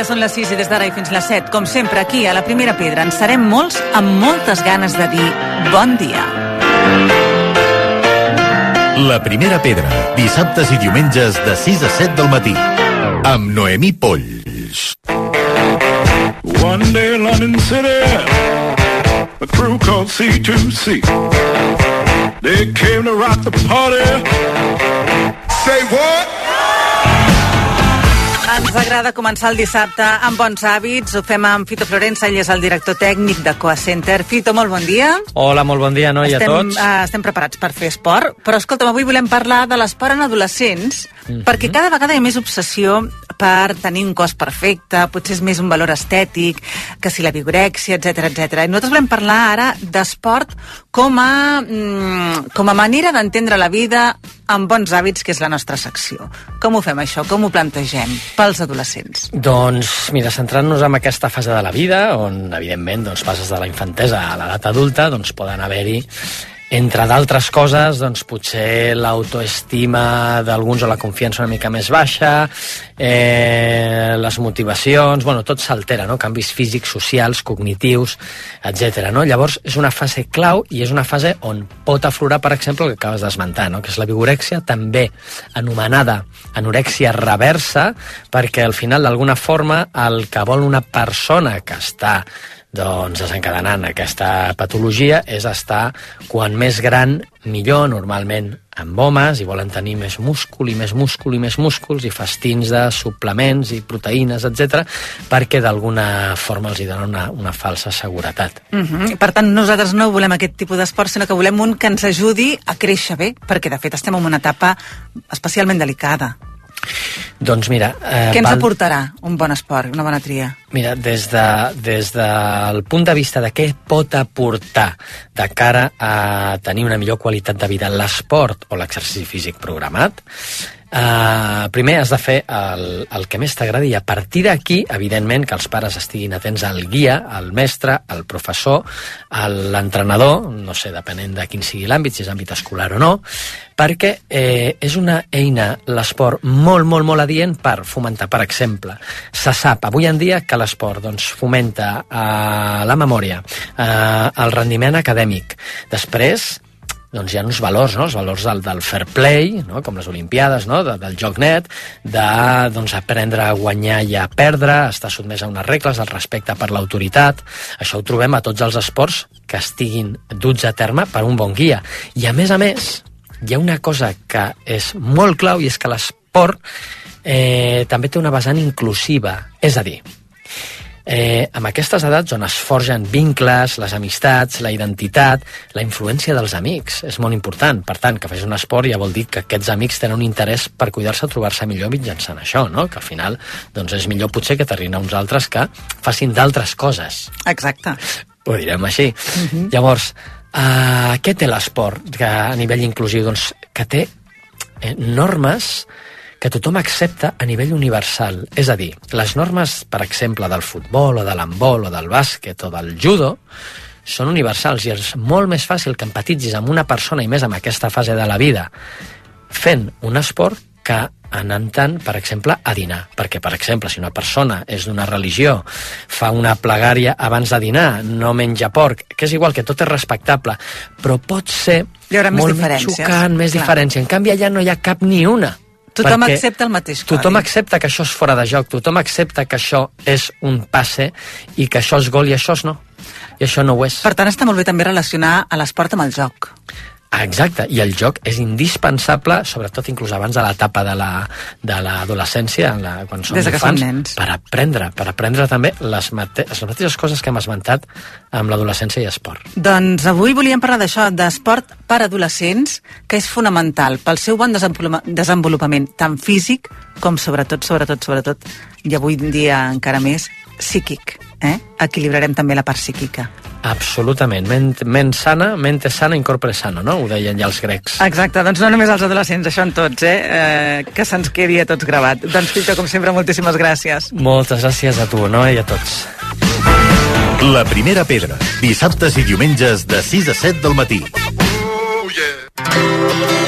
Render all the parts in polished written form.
ja són les 6 i des d'ara i fins les 7, com sempre, aquí a la Primera Pedra, en serem molts amb moltes ganes de dir bon dia. La Primera Pedra, dissabtes i diumenges de 6 a 7 del matí, amb Noemí Polls. One day in London City, a crew called C2C. They came to rock the party. Say what? Ens agrada començar el dissabte amb bons hàbits. Ho fem amb Fito Florensa, ell és el director tècnic de Coa Center. Fito, molt bon dia. Hola, molt bon dia, noi, a tots. Estem preparats per fer esport, però escolta'm, avui volem parlar de l'esport en adolescents, perquè cada vegada hi ha més obsessió per tenir un cos perfecte, potser és més un valor estètic, que si la vigorèxia, etc etc. I nosaltres volem parlar ara d'esport com a manera d'entendre la vida amb bons hàbits, que és la nostra secció. Com ho fem, això? Com ho plantegem pels adolescents? Doncs, mira, centrant-nos en aquesta fase de la vida, on, evidentment, passes de la infantesa a l'edat adulta, doncs poden haver-hi, entre d'altres coses, doncs potser l'autoestima d'alguns o la confiança una mica més baixa, les motivacions, bueno, tot s'altera, no? Canvis físics, socials, cognitius, etc. No? Llavors, és una fase clau i és una fase on pot aflorar, per exemple, el que acabes d'esmentar, no? Que és la vigorèxia, també anomenada anorèxia reversa, perquè al final, d'alguna forma, el que vol una persona que està desencadenant aquesta patologia és estar quan més gran millor, normalment amb homes, i volen tenir més múscul i més múscul i més músculs i festins de suplements i proteïnes, etc, perquè d'alguna forma els hi donen una falsa seguretat. Per tant, nosaltres no volem aquest tipus d'esport, sinó que volem un que ens ajudi a créixer bé, perquè de fet estem en una etapa especialment delicada. Doncs mira... Què ens aportarà un bon esport, una bona tria? Mira, des del punt de vista de què pot aportar de cara a tenir una millor qualitat de vida l'esport o l'exercici físic programat, primer has de fer el que més t'agradi, i a partir d'aquí, evidentment, que els pares estiguin atents al guia, al mestre, al professor, a l'entrenador, no sé, depenent de quin sigui l'àmbit, si és àmbit escolar o no, perquè és una eina, l'esport, molt, molt, molt adient per fomentar, per exemple, se sap avui en dia que l'esport fomenta la memòria, el rendiment acadèmic. Després, hi ha uns valors, no? Els valors del fair play, no? Com les Olimpiades, no? Del joc net, aprendre a guanyar i a perdre, estar sotmès a unes regles, el respecte per l'autoritat. Això ho trobem a tots els esports que estiguin duts a terme per un bon guia. I a més, hi ha una cosa que és molt clau, i és que l'esport també té una vessant inclusiva. És a dir, amb aquestes edats on es forgen vincles, les amistats, la identitat, la influència dels amics és molt important. Per tant, que fes un esport ja vol dir que aquests amics tenen un interès per cuidar-se, trobar-se millor mitjançant això, no? Que al final és millor potser que t'arribin a uns altres que facin d'altres coses. Exacte. Ho direm així. Llavors, què té l'esport a nivell inclusiu? Doncs que té normes que tothom accepta a nivell universal. És a dir, les normes, per exemple, del futbol o de l'handbol o del bàsquet o del judo són universals, i és molt més fàcil que empatitzis amb una persona, i més en aquesta fase de la vida, fent un esport que anant-te'n, per exemple, a dinar. Perquè, per exemple, si una persona és d'una religió, fa una plegària abans de dinar, no menja porc, que és igual, que tot és respectable, però pot ser molt més xocant, més diferència. En canvi, allà no hi ha cap ni una. Tothom accepta el mateix codi. Tothom accepta que això és fora de joc, tothom accepta que això és un passe i que això és gol i això no. I això no ho és. Per tant, està molt bé també relacionar a l'esport amb el joc. Exacte, i el joc és indispensable, sobretot inclús abans de l'etapa de l'adolescència, quan som infants, per aprendre també les mateixes coses que hem esmentat amb l'adolescència i esport. Doncs avui volíem parlar d'això, d'esport per adolescents, que és fonamental pel seu bon desenvolupament, tant físic com sobretot, i avui en dia encara més, psíquic. Equilibrarem també la part psíquica. Absolutament. Mente sana, incorpore sano, no? Ho deien ja els grecs. Exacte, doncs no només als adolescents, això en tots, que se'ns quedi a tots gravat. Doncs, Fito, com sempre, moltíssimes gràcies. Moltes gràcies a tu, no? I a tots. La Primera Pedra, dissabtes i diumenges de 6 a 7 del matí. Oh, yeah.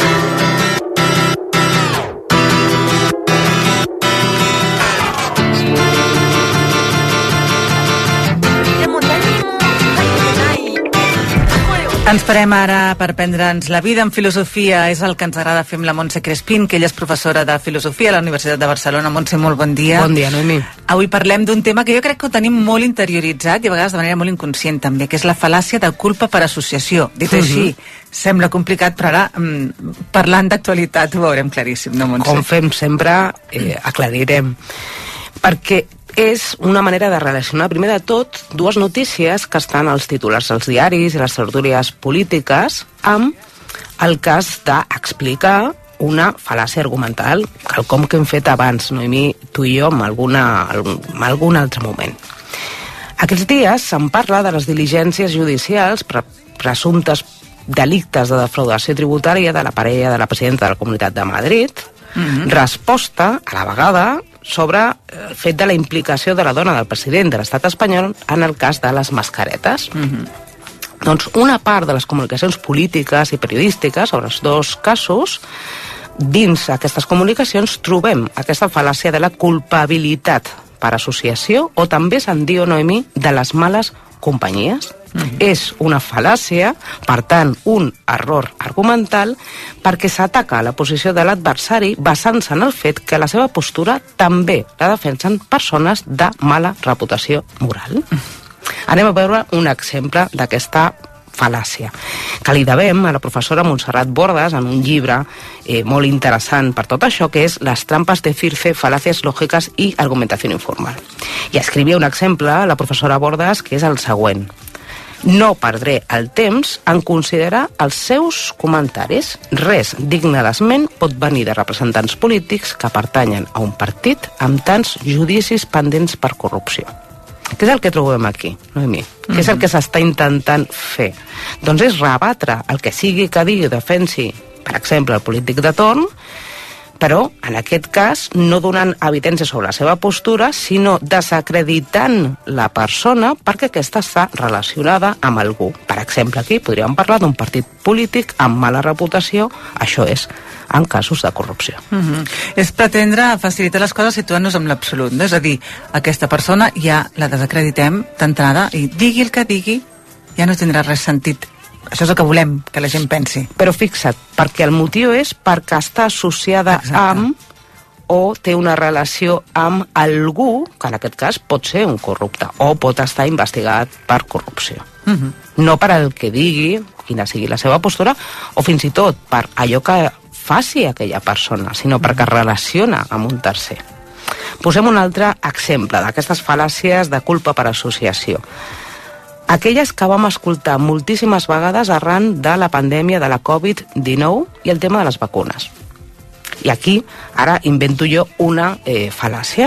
Ens parem ara per prendre'ns la vida en filosofia. És el que ens agrada fer amb la Montse Crespín, que ella és professora de filosofia a la Universitat de Barcelona. Montse, molt bon dia. Bon dia, Noemi. Avui parlem d'un tema que jo crec que ho tenim molt interioritzat i a vegades de manera molt inconscient també, que és la fal·làcia de culpa per associació. Dit així, sembla complicat, però ara parlant d'actualitat ho veurem claríssim, no, Montse? Com fem sempre, aclarirem. Perquè és una manera de relacionar, primer de tot, dues notícies que estan als titulars dels diaris i les tertúlies polítiques amb el cas d'explicar una fal·làcia argumental, quelcom que hem fet abans, Noemi, tu i jo, en algun altre moment. Aquests dies se'n parla de les diligències judicials per presumptes delictes de defraudació tributària de la parella de la presidenta de la Comunitat de Madrid, resposta, a la vegada, sobre el fet de la implicació de la dona del president de l'estat espanyol en el cas de les mascaretes. Doncs una part de les comunicacions polítiques i periodístiques sobre els dos casos, dins aquestes comunicacions trobem aquesta fal·làcia de la culpabilitat per associació, o també se'n diu, Noemi, de les males companyies. És una fal·làcia, per tant, un error argumental, perquè s'ataca la posició de l'adversari basant-se en el fet que la seva postura també la defensen persones de mala reputació moral. Anem a veure un exemple d'aquesta fal·làcia, que li devem a la professora Montserrat Bordas en un llibre molt interessant per tot això, que és Les trampes de Circe, falacias lógicas y argumentación informal. I escrivia un exemple, la professora Bordas, que és el següent: no perdré el temps en considerar els seus comentaris. Res digne d'esment pot venir de representants polítics que pertanyen a un partit amb tants judicis pendents per corrupció. Què és el que trobem aquí, Noemi? Què és el que s'està intentant fer? Doncs és rebatre el que sigui que digui o defensi, per exemple, el polític de torn, però, en aquest cas, no donant evidència sobre la seva postura, sinó desacreditant la persona perquè aquesta està relacionada amb algú. Per exemple, aquí podríem parlar d'un partit polític amb mala reputació, això és, en casos de corrupció. És pretendre facilitar les coses situant-nos en l'absolut, no? És a dir, aquesta persona ja la desacreditem d'entrada i digui el que digui, ja no tindrà res sentit. Això és el que volem, que la gent pensi. Però fixa't, perquè el motiu és perquè està associada amb o té una relació amb algú, que en aquest cas pot ser un corrupte, o pot estar investigat per corrupció. No per el que digui, quina sigui la seva postura, o fins i tot per allò que faci aquella persona, sinó perquè es relaciona amb un tercer. Posem un altre exemple d'aquestes fal·làcies de culpa per associació. Aquelles que vam escoltar moltíssimes vegades arran de la pandèmia de la Covid-19 i el tema de les vacunes. I aquí, ara invento jo una fal·làcia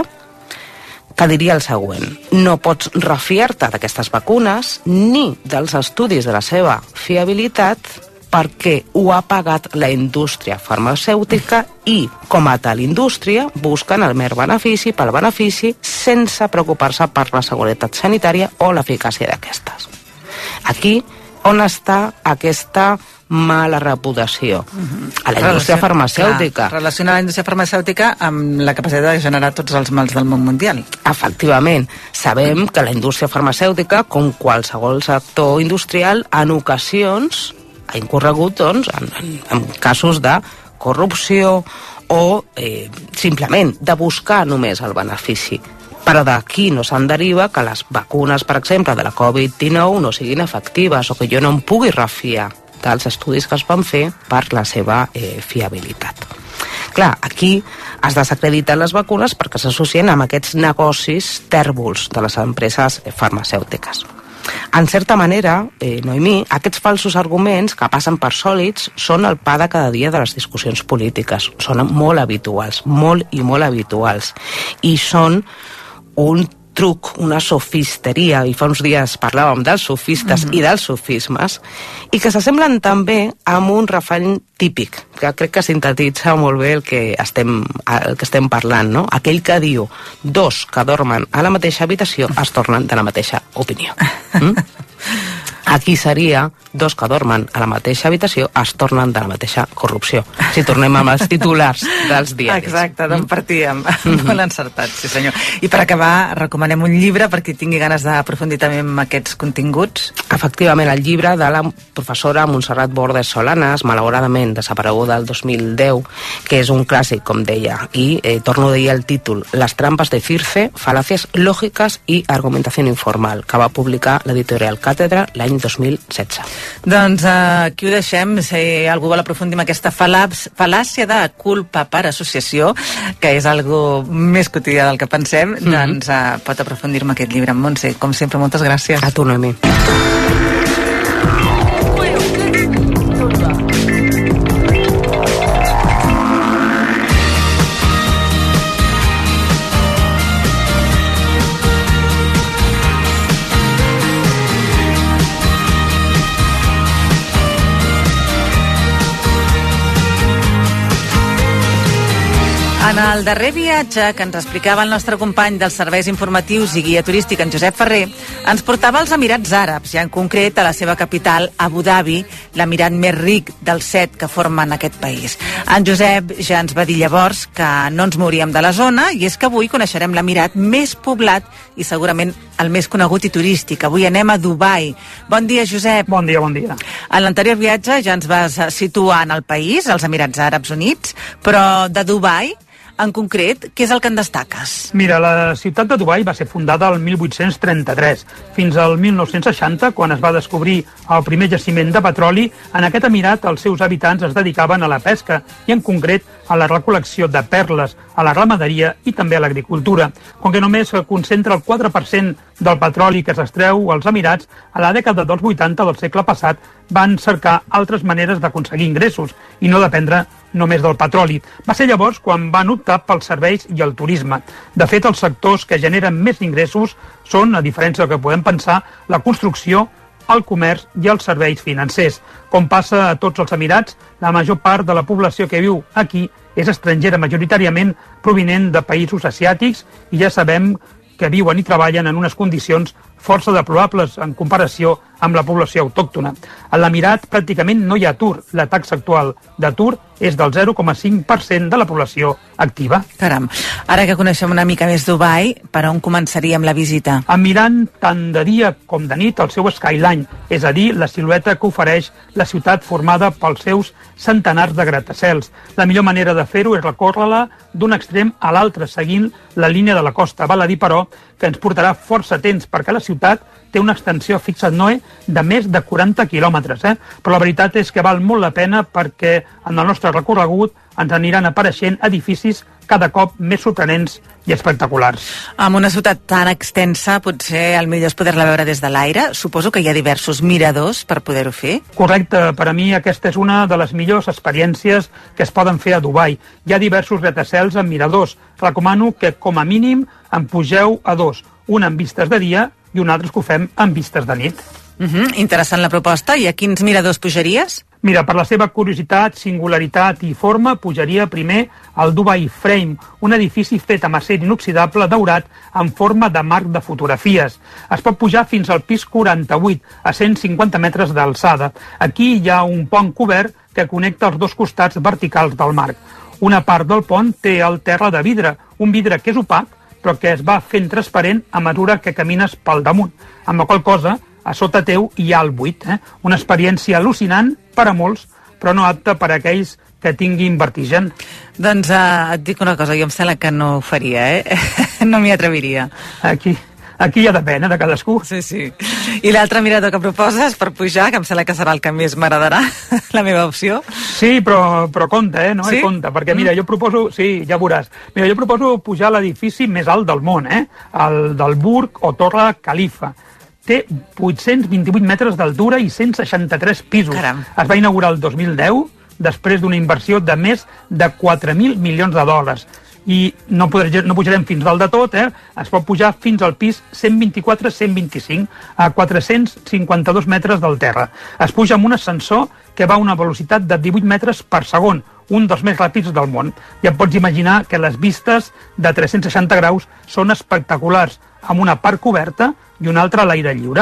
que diria el següent: no pots refiar-te d'aquestes vacunes ni dels estudis de la seva fiabilitat perquè ho ha pagat la indústria farmacèutica i, com a tal indústria, busquen el mer benefici pel benefici sense preocupar-se per la seguretat sanitària o l'eficàcia d'aquestes. Aquí, on està aquesta mala reputació? A la indústria farmacèutica. Clar, relaciona la indústria farmacèutica amb la capacitat de generar tots els mals del món mundial. Efectivament. Sabem que la indústria farmacèutica, com qualsevol sector industrial, en ocasions ha incorregut doncs, en casos de corrupció o simplement de buscar només el benefici. Però d'aquí no se'n deriva que les vacunes, per exemple, de la Covid-19 no siguin efectives o que jo no em pugui refiar dels estudis que es van fer per la seva fiabilitat. Clar, aquí es desacrediten les vacunes perquè s'associen amb aquests negocis tèrbols de les empreses farmacèutiques. En certa manera, Noemí, aquests falsos arguments que passen per sòlids són el pa de cada dia de les discussions polítiques. Són molt habituals, molt i molt habituals. I són un truc, una sofisteria, i fa uns dies parlàvem dels sofistes i dels sofismes, i que s'assemblen també amb un refrany típic, que crec que sintetitza molt bé el que estem parlant, no? Aquell que diu: dos que dormen a la mateixa habitació es tornen de la mateixa opinió. Aquí seria dos que dormen a la mateixa habitació es tornen de la mateixa corrupció. Si tornem amb els titulars dels diaris. Exacte, d'on partíem. Molt encertat, sí senyor. I per acabar, recomanem un llibre per qui tingui ganes d'aprofundir també en aquests continguts. Efectivament, el llibre de la professora Montserrat Bordes Solanas, malauradament desapareguda del 2010, que és un clàssic, com deia, i torno a dir el títol, Las trampas de Circe, falacias lógicas y argumentación informal, que va publicar l'editorial Càtedra l'any 2016. Doncs aquí ho deixem. Si algú vol aprofundir en aquesta fal·làcia de culpa per associació, que és algo més quotidià del que pensem, doncs pot aprofundir en aquest llibre. Montse, com sempre, moltes gràcies. A tu, Noemí. En el darrer viatge que ens explicava el nostre company dels serveis informatius i guia turístic, en Josep Ferrer, ens portava als Emirats Àrabs, i en concret a la seva capital, Abu Dhabi, l'emirat més ric dels 7 que formen aquest país. En Josep ja ens va dir llavors que no ens mouríem de la zona, i és que avui coneixerem l'emirat més poblat i segurament el més conegut i turístic. Avui anem a Dubai. Bon dia, Josep. Bon dia, bon dia. En l'anterior viatge ja ens vas situar en el país, als Emirats Àrabs Units, però de Dubai, en concret, què és el que en destaques? Mira, la ciutat de Dubai va ser fundada el 1833. Fins al 1960, quan es va descobrir el primer jaciment de petroli, en aquest emirat els seus habitants es dedicaven a la pesca i, en concret, a la recol·lecció de perles, a la ramaderia i també a l'agricultura. Com que només concentra el 4% del petroli que s'extreu als Emirats, a la dècada dels 80 del segle passat van cercar altres maneres d'aconseguir ingressos i no dependre només del petroli. Va ser llavors quan van optar pels serveis i el turisme. De fet, els sectors que generen més ingressos són, a diferència del que podem pensar, la construcció, el comerç i els serveis financers. Com passa a tots els Emirats, la major part de la població que viu aquí és estrangera, majoritàriament provinent de països asiàtics, i ja sabem que viuen i treballen en unes condicions força deplorables en comparació amb la població autòctona. A l'Emirat pràcticament no hi ha atur. La taxa actual d'atur és del 0,5% de la població activa. Caram, ara que coneixem una mica més Dubai, per on començaríem la visita? Mirant tant de dia com de nit el seu skyline, és a dir, la silueta que ofereix la ciutat formada pels seus centenars de gratacels. La millor manera de fer-ho és recórrer-la d'un extrem a l'altre, seguint la línia de la costa. Val a dir, però, que ens portarà força temps, perquè la ciutat té una extensió, fixa't, Noé, de més de 40 quilòmetres. Però la veritat és que val molt la pena, perquè en el nostre recorregut ens aniran apareixent edificis cada cop més sorprenents i espectaculars. Amb una ciutat tan extensa, potser el millor és poder-la veure des de l'aire. Suposo que hi ha diversos miradors per poder-ho fer. Correcte, per a mi aquesta és una de les millors experiències que es poden fer a Dubai. Hi ha diversos gratacels amb miradors. Recomano que, com a mínim, en pugeu a 2, un amb vistes de dia i un altre que ho fem amb vistes de nit. Interessant la proposta. I a quins miradors pujaries? Mira, per la seva curiositat, singularitat i forma, pujaria primer al Dubai Frame, un edifici fet amb acer inoxidable daurat en forma de marc de fotografies. Es pot pujar fins al pis 48, a 150 metres d'alçada. Aquí hi ha un pont cobert que connecta els dos costats verticals del marc. Una part del pont té el terra de vidre, un vidre que és opac, però que es va fent transparent a mesura que camines pel damunt, amb la qual cosa a sota teu hi ha el buit. Una experiència al·lucinant per a molts, però no apta per a aquells que tinguin vertigen. Doncs et dic una cosa, jo em sembla que no ho faria, no m'hi atreviria. Aquí ja depèn, de cadascú. Sí. I l'altre mirador que proposes per pujar, que em sembla que serà el que més m'agradarà, la meva opció. Sí, però compte, no? Sí? Compte, perquè mira, jo proposo... Sí, ja veuràs. Mira, jo proposo pujar a l'edifici més alt del món, el del Burj o Torre Khalifa. Té 828 metres d'altura i 163 pisos. Caram. Es va inaugurar el 2010, després d'una inversió de més de 4.000 milions de dòlars. I no pujarem fins dalt de tot, es pot pujar fins al pis 124-125, a 452 metres del terra. Es puja amb un ascensor que va a una velocitat de 18 metres per segon, un dels més ràpids del món. Ja et pots imaginar que les vistes de 360 graus són espectaculars, amb una part coberta i una altra a l'aire lliure.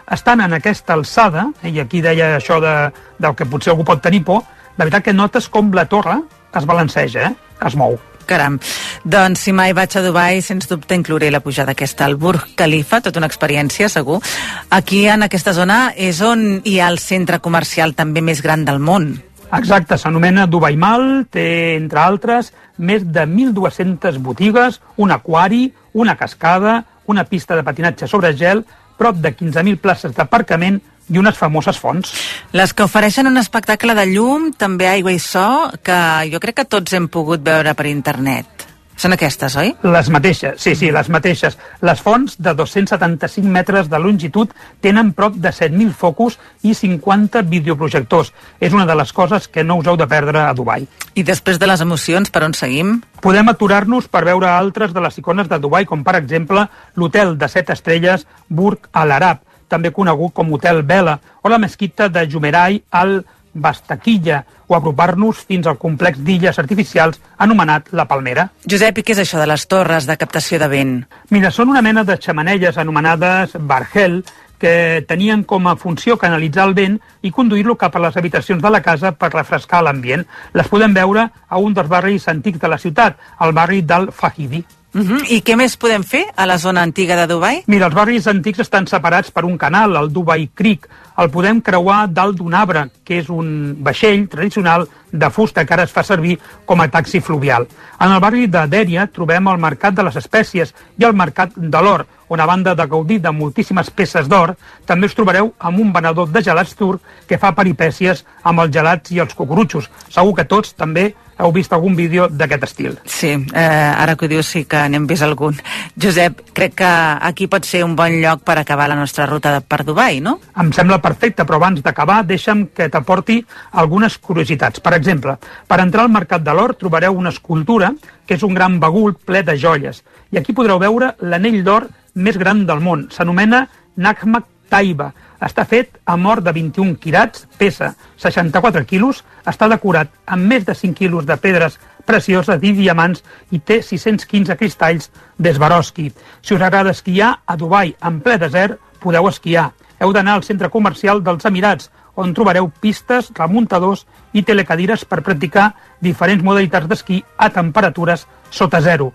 estan en aquesta alçada, i aquí deia això del que potser algú pot tenir por, la veritat que notes com la torre es balanceja, es mou. Caram, doncs si mai vaig a Dubai, sens dubte inclouré la pujada aquesta al Burj Khalifa, tota una experiència, segur. Aquí, en aquesta zona, és on hi ha el centre comercial també més gran del món. Exacte, s'anomena Dubai Mall, té, entre altres, més de 1.200 botigues, un aquari, una cascada, una pista de patinatge sobre gel, prop de 15.000 places d'aparcament i unes famoses fonts. Les que ofereixen un espectacle de llum, també aigua i so, que jo crec que tots hem pogut veure per internet. Són aquestes, oi? Les mateixes, sí, les mateixes. Les fonts, de 275 metres de longitud, tenen prop de 7.000 focus i 50 videoprojectors. És una de les coses que no us heu de perdre a Dubai. I després de les emocions, per on seguim? Podem aturar-nos per veure altres de les icones de Dubai, com per exemple l'hotel de 7 estrelles Burj Al Arab, també conegut com Hotel Vela, o la mesquita de Jumeirah Al Bastaqiyya, o apropar-nos fins al complex d'illes artificials anomenat La Palmera. Josep, i què és això de les torres de captació de vent? Mira, són una mena de xemeneies anomenades bargel, que tenien com a funció canalitzar el vent i conduir-lo cap a les habitacions de la casa per refrescar l'ambient. Les podem veure a un dels barris antics de la ciutat, el barri d'Al Fahidi. I què més podem fer a la zona antiga de Dubai? Mira, els barris antics estan separats per un canal, el Dubai Creek. El podem creuar dalt d'un arbre, que és un vaixell tradicional de fusta que ara es fa servir com a taxi fluvial. En el barri de Dèria trobem el mercat de les espècies i el mercat de l'or, on a banda de gaudir de moltíssimes peces d'or, també us trobareu amb un venedor de gelats turc que fa peripècies amb els gelats i els cucurutxos. Segur que tots també heu vist algun vídeo d'aquest estil. Sí, ara que ho dius sí que n'hem vist algun. Josep, crec que aquí pot ser un bon lloc per acabar la nostra ruta per Dubai, no? Em sembla perfecte, però abans d'acabar deixa'm que t'aporti algunes curiositats. Per exemple, per entrar al Mercat de l'Or trobareu una escultura que és un gran bagul ple de joies. I aquí podreu veure l'anell d'or més gran del món. S'anomena Nagmat Taiba. Està fet amb or de 21 quirats, pesa 64 quilos, està decorat amb més de 5 quilos de pedres precioses i diamants i té 615 cristalls d'Swarovski. Si us agrada esquiar, a Dubai, en ple desert, podeu esquiar. Heu d'anar al centre comercial dels Emirats, on trobareu pistes, remuntadors i telecadires per practicar diferents modalitats d'esquí a temperatures sota zero.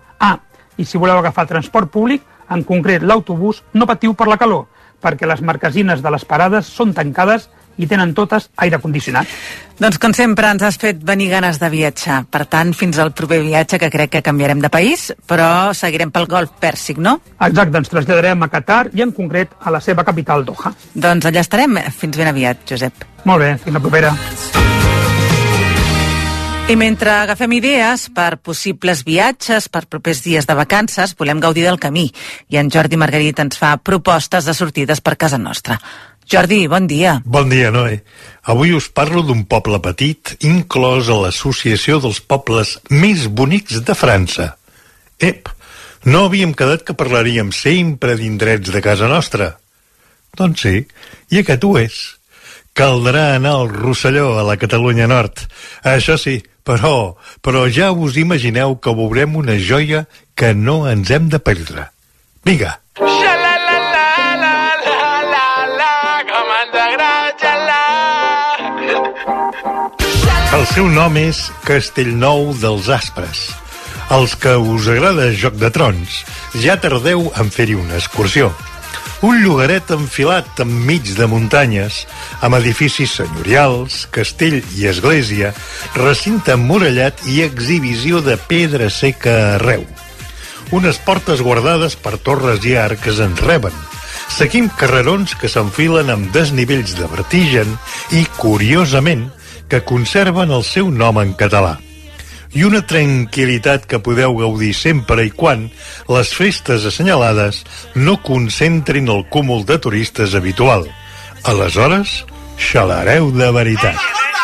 I si voleu agafar transport públic, en concret l'autobús, no patiu per la calor, perquè les marquesines de les parades són tancades i tenen totes aire condicionat. Doncs com sempre ens has fet venir ganes de viatjar. Per tant, fins al proper viatge, que crec que canviarem de país, però seguirem pel Golf Pèrsic, no? Exacte, ens traslladarem a Qatar i en concret a la seva capital, Doha. Doncs allà estarem. Fins ben aviat, Josep. Molt bé, fins la propera. I mentre agafem idees per possibles viatges, per propers dies de vacances, volem gaudir del camí. I en Jordi Margarit ens fa propostes de sortides per casa nostra. Jordi, bon dia. Bon dia, Noé. Avui us parlo d'un poble petit inclòs a l'Associació dels Pobles Més Bonics de França. No havíem quedat que parlaríem sempre d'indrets de casa nostra? Doncs sí, i aquest ho és. Caldrà anar al Rosselló, a la Catalunya Nord. Això sí, però ja us imagineu que veurem una joia que no ens hem de perdre. Vinga! El seu nom és Castellnou dels Aspres. Els que us agrada Joc de Trons, ja tardeu en fer-hi una excursió. Un llogaret enfilat enmig de muntanyes, amb edificis senyorials, castell i església, recinte emmurallat i exhibició de pedra seca arreu. Unes portes guardades per torres i arcs ens reben. Seguim carrerons que s'enfilen amb desnivells de vertigen i, curiosament, que conserven el seu nom en català. I una tranquil·litat que podeu gaudir sempre i quan les festes assenyalades no concentrin el cúmul de turistes habitual. Aleshores, xalareu de veritat.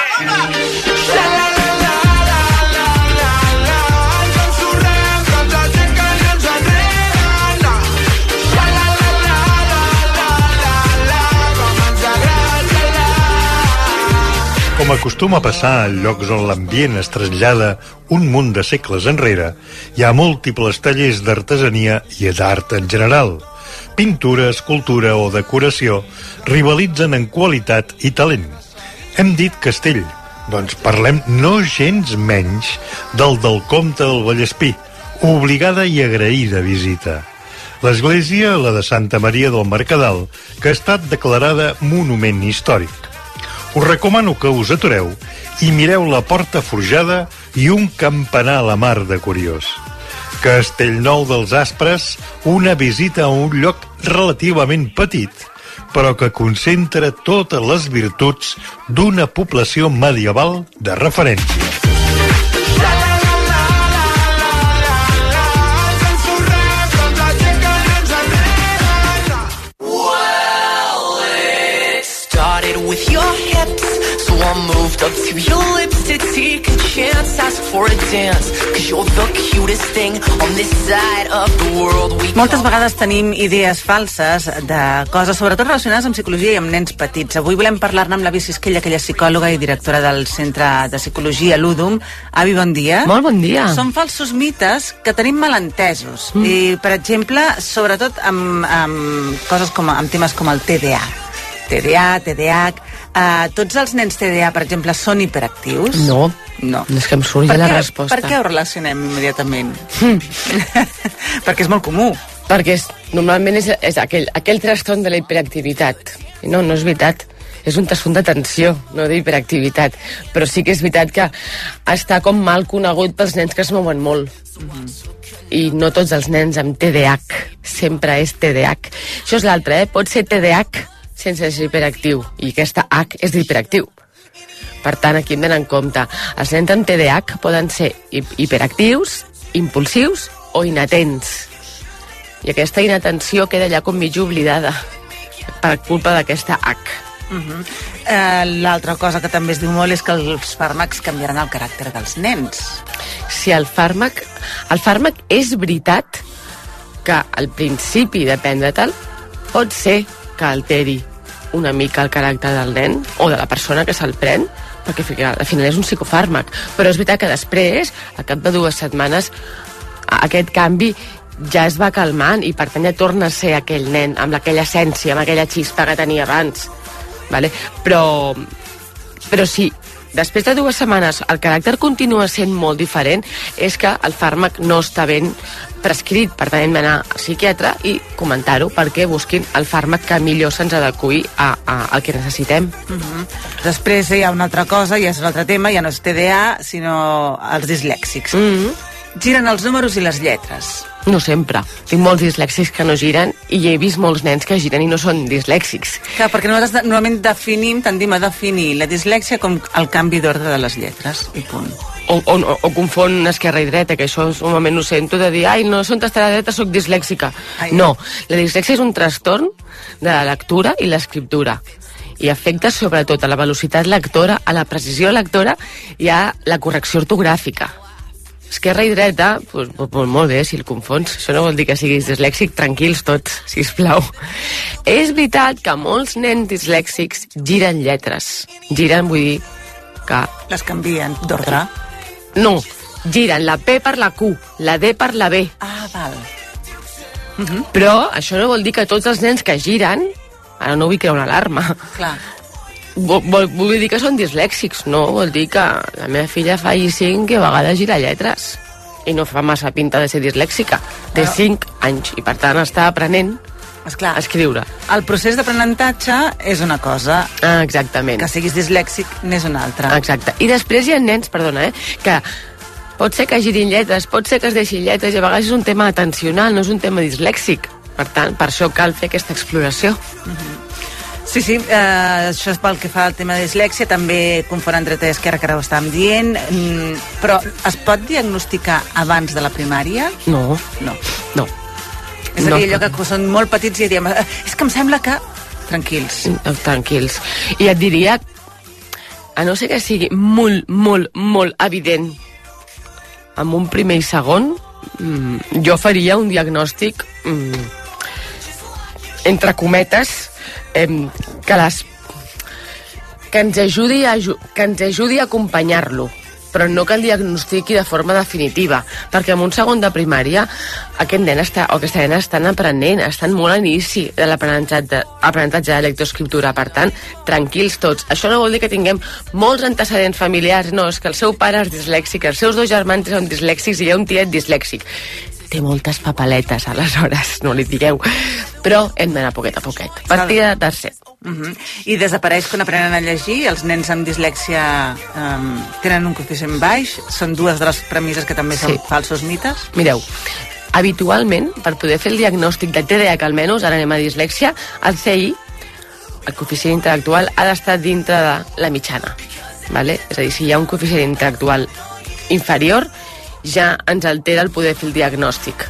Com acostuma a passar en llocs on l'ambient es trasllada un munt de segles enrere, hi ha múltiples tallers d'artesania i d'art en general. pintura, escultura o decoració, rivalitzen en qualitat i talent. Hem dit castell, doncs parlem no gens menys del Comte del Vallespí, obligada i agraïda visita. L'església, la de Santa Maria del Mercadal, que ha estat declarada monument històric. Us recomano que us atureu i mireu la porta forjada i un campanar a la mar de curiós. Castellnou dels Aspres, una visita a un lloc relativament petit, però que concentra totes les virtuts d'una població medieval de referència. With your hips, so I moved up to your lips to take a chance, ask for a dance, cause you're the cutest thing on this side of the world. Moltes vegades tenim idees falses de coses, sobretot relacionades amb psicologia i amb nens petits. Avui volem parlar-ne amb l'Avi Sisquella, que ella és psicòloga i directora del Centre de Psicologia Ludum. Avi, bon dia. Molt bon dia. Són falsos mites que tenim malentesos. I, per exemple, sobretot amb coses com amb temes com el TDA. TDAH... tots els nens TDA, per exemple, són hiperactius? No. És que em surt ja la resposta. Per què ho relacionem immediatament? Perquè és molt comú. Perquè normalment és aquell trastorn de la hiperactivitat. I no és veritat. És un trastorn d'atenció, no d'hiperactivitat. Però sí que és veritat que està com mal conegut pels nens que es mouen molt. I no tots els nens amb TDAH. Sempre és TDAH. Això és l'altre, Pot ser TDAH sense ser hiperactiu, i aquesta H és d'hiperactiu. Per tant, aquí hem d'anar en compte. Els nens amb TDAH poden ser hiperactius, impulsius o inatents. I aquesta inatenció queda allà com mig oblidada per culpa d'aquesta H. L'altra cosa que també es diu molt és que els fàrmacs canviaran el caràcter dels nens. Sí, el fàrmac és veritat que al principi de prendre-te'l pot ser que alteri una mica el caràcter del nen o de la persona que se'l pren, perquè al final és un psicofàrmac. Però és veritat que després, al cap de 2 setmanes, aquest canvi ja es va calmant i per tant ja torna a ser aquell nen amb aquella essència, amb aquella xispa que tenia abans. Vale? Però sí, després de 2 setmanes el caràcter continua sent molt diferent, és que el fàrmac no està ben prescrit. Per tant, hem d'anar al psiquiatre i comentar-ho perquè busquin el fàrmac que millor se'ns adeqüi al que necessitem. Després hi ha una altra cosa, ja és un altre tema, ja no és TDA, sinó els dislèxics. Giren els números i les lletres. No sempre. Tinc molts dislèxics que no giren i he vist molts nens que giren i no són dislèxics. Clar, perquè nosaltres normalment tendim a definir la dislèxia com el canvi d'ordre de les lletres, i punt. O confon esquerra i dreta, que això un moment ho sento de dir, ai, no, són tastada dreta, soc dislèxica. No, la dislèxia és un trastorn de la lectura i l'escriptura i afecta sobretot a la velocitat lectora, a la precisió lectora i a la correcció ortogràfica. Esquerra i dreta, doncs molt bé, si el confons. Això no vol dir que siguis dislèxic, tranquils tots, sisplau. És veritat que molts nens dislèxics giren lletres. Giren, vull dir que... Les canvien d'ordre? No, giren la P per la Q, la D per la B. Ah, val. Però això no vol dir que tots els nens que giren... Ara no vull crear una alarma. Clar. Vull dir que són dislèxics, no? Vol dir que la meva filla fa I5 i a vegades gira lletres. I no fa massa pinta de ser dislèxica. Té 5 anys i per tant està aprenent a escriure. El procés d'aprenentatge és una cosa. Exactament. Que siguis dislèxic n'és una altra. Exacte. I després hi ha nens, perdona, que pot ser que girin lletres, pot ser que es deixin lletres i a vegades és un tema atencional, no és un tema dislèxic. Per tant, per això cal fer aquesta exploració. Sí, això és pel que fa al tema de dislèxia, també confonen dreta i esquerra, que ara ho estàvem dient, però es pot diagnosticar abans de la primària? No. És a dir, allò que són molt petits i diem, és que em sembla que... Tranquils. Tranquils. I et diria, a no ser que sigui molt, molt, molt evident, amb un primer i segon, jo faria un diagnòstic, entre cometes, que ens ajudi a acompanyar-lo. però no que el diagnostiqui de forma definitiva, perquè en un segon de primària aquest nen o aquesta nena estan aprenent, estan molt a l'inici de l'aprenentatge de lectoescriptura, per tant, tranquils tots. Això no vol dir que tinguem molts antecedents familiars, no, és que el seu pare és dislèxic, els seus 2 germans són dislèxics i hi ha un tiet dislèxic. Té moltes papaletes, aleshores, no li digueu. Però hem d'anar poquet a poquet. Partida de tercer. I desapareix quan aprenen a llegir. Els nens amb dislèxia tenen un coeficient baix. Són 2 de les premisses que també són falsos mites. Mireu, habitualment, per poder fer el diagnòstic de TDAH, almenys, ara anem a dislèxia, el CI, el coeficient intel·lectual, ha d'estar dintre de la mitjana. Vale? És a dir, si hi ha un coeficient intel·lectual inferior, ja ens altera el poder fer el diagnòstic.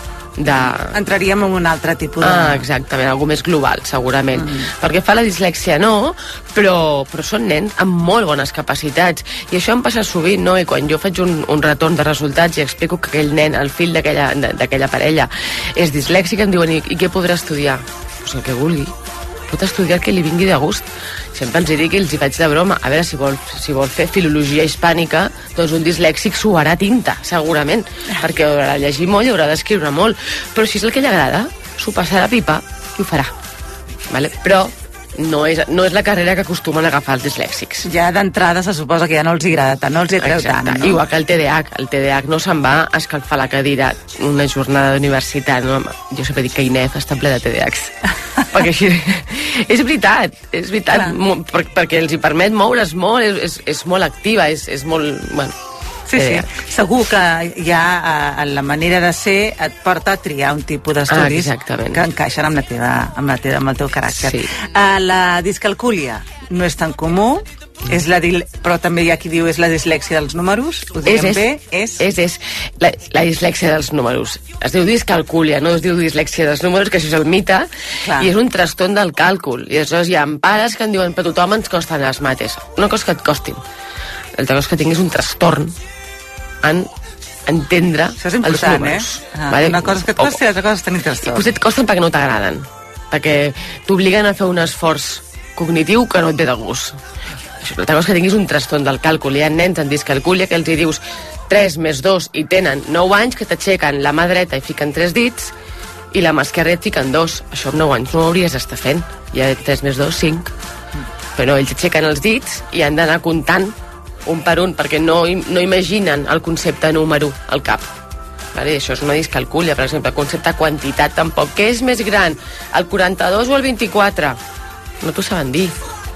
Entraríem en un altre tipus de... exactament, algú més global, segurament. Perquè fa la dislèxia no, però són nens amb molt bones capacitats. I això em passa sovint, no? I quan jo faig un retorn de resultats i explico que aquell nen, el fill d'aquella parella, és dislèxic, em diuen, i què podrà estudiar? Pues el que vulgui. Pot estudiar el que li vingui de gust. Sempre ens dic i els hi faig de broma. A veure, si vol fer filologia hispànica, doncs un dislèxic suarà tinta, segurament, perquè haurà de llegir molt i haurà d'escriure molt. Però si és el que li agrada, s'ho passarà pipa i ho farà. Vale? Però no és la carrera que acostumen a agafar els dislèxics. Ja d'entrada se suposa que ja no els agrada tant, no els atreu tant, no? Igual que el TDAH no se'n va a escalfar la cadira una jornada d'universitat, no? Jo sempre dic que INEF està ple de TDAHs. Perquè així... És veritat, perquè els hi permet moure's molt, és molt activa, és molt... Bueno, sí. Segur que ja la manera de ser et porta a triar un tipus d'estudis que encaixen amb el teu caràcter. Sí. La discalcúlia no és tan comú, però també hi ha qui diu és la dislèxia dels números. Ho diguem bé? És la dislèxia dels números. Es diu discalcúlia, no es diu dislèxia dels números, que això és el mite, i és un trastorn del càlcul. I aleshores hi ha pares que em diuen, però tothom ens costen les mates. Una cosa que et costin. L'altra cosa que tinguis un trastorn en entendre els números. Vale? Una cosa és que et costi i l'altra cosa és tenir trastorn. Potser et costen perquè no t'agraden, perquè t'obliguen a fer un esforç cognitiu que no et ve de gust. L'altra cosa és que tinguis un trastorn del càlcul. Hi ha nens en discalcúlia que els hi dius 3 més 2 i tenen 9 anys, que t'aixequen la mà dreta i fiquen 3 dits i la mà esquerra et fiquen 2. Això amb 9 anys no ho hauries d'estar fent. Hi ha 3 més 2, 5. Però ells aixequen els dits i han d'anar comptant un per un, perquè no imaginen el concepte número al cap. Vale? Això és una discalcúlia, per exemple, el concepte quantitat tampoc. Què és més gran, el 42 o el 24? No t'ho saben dir.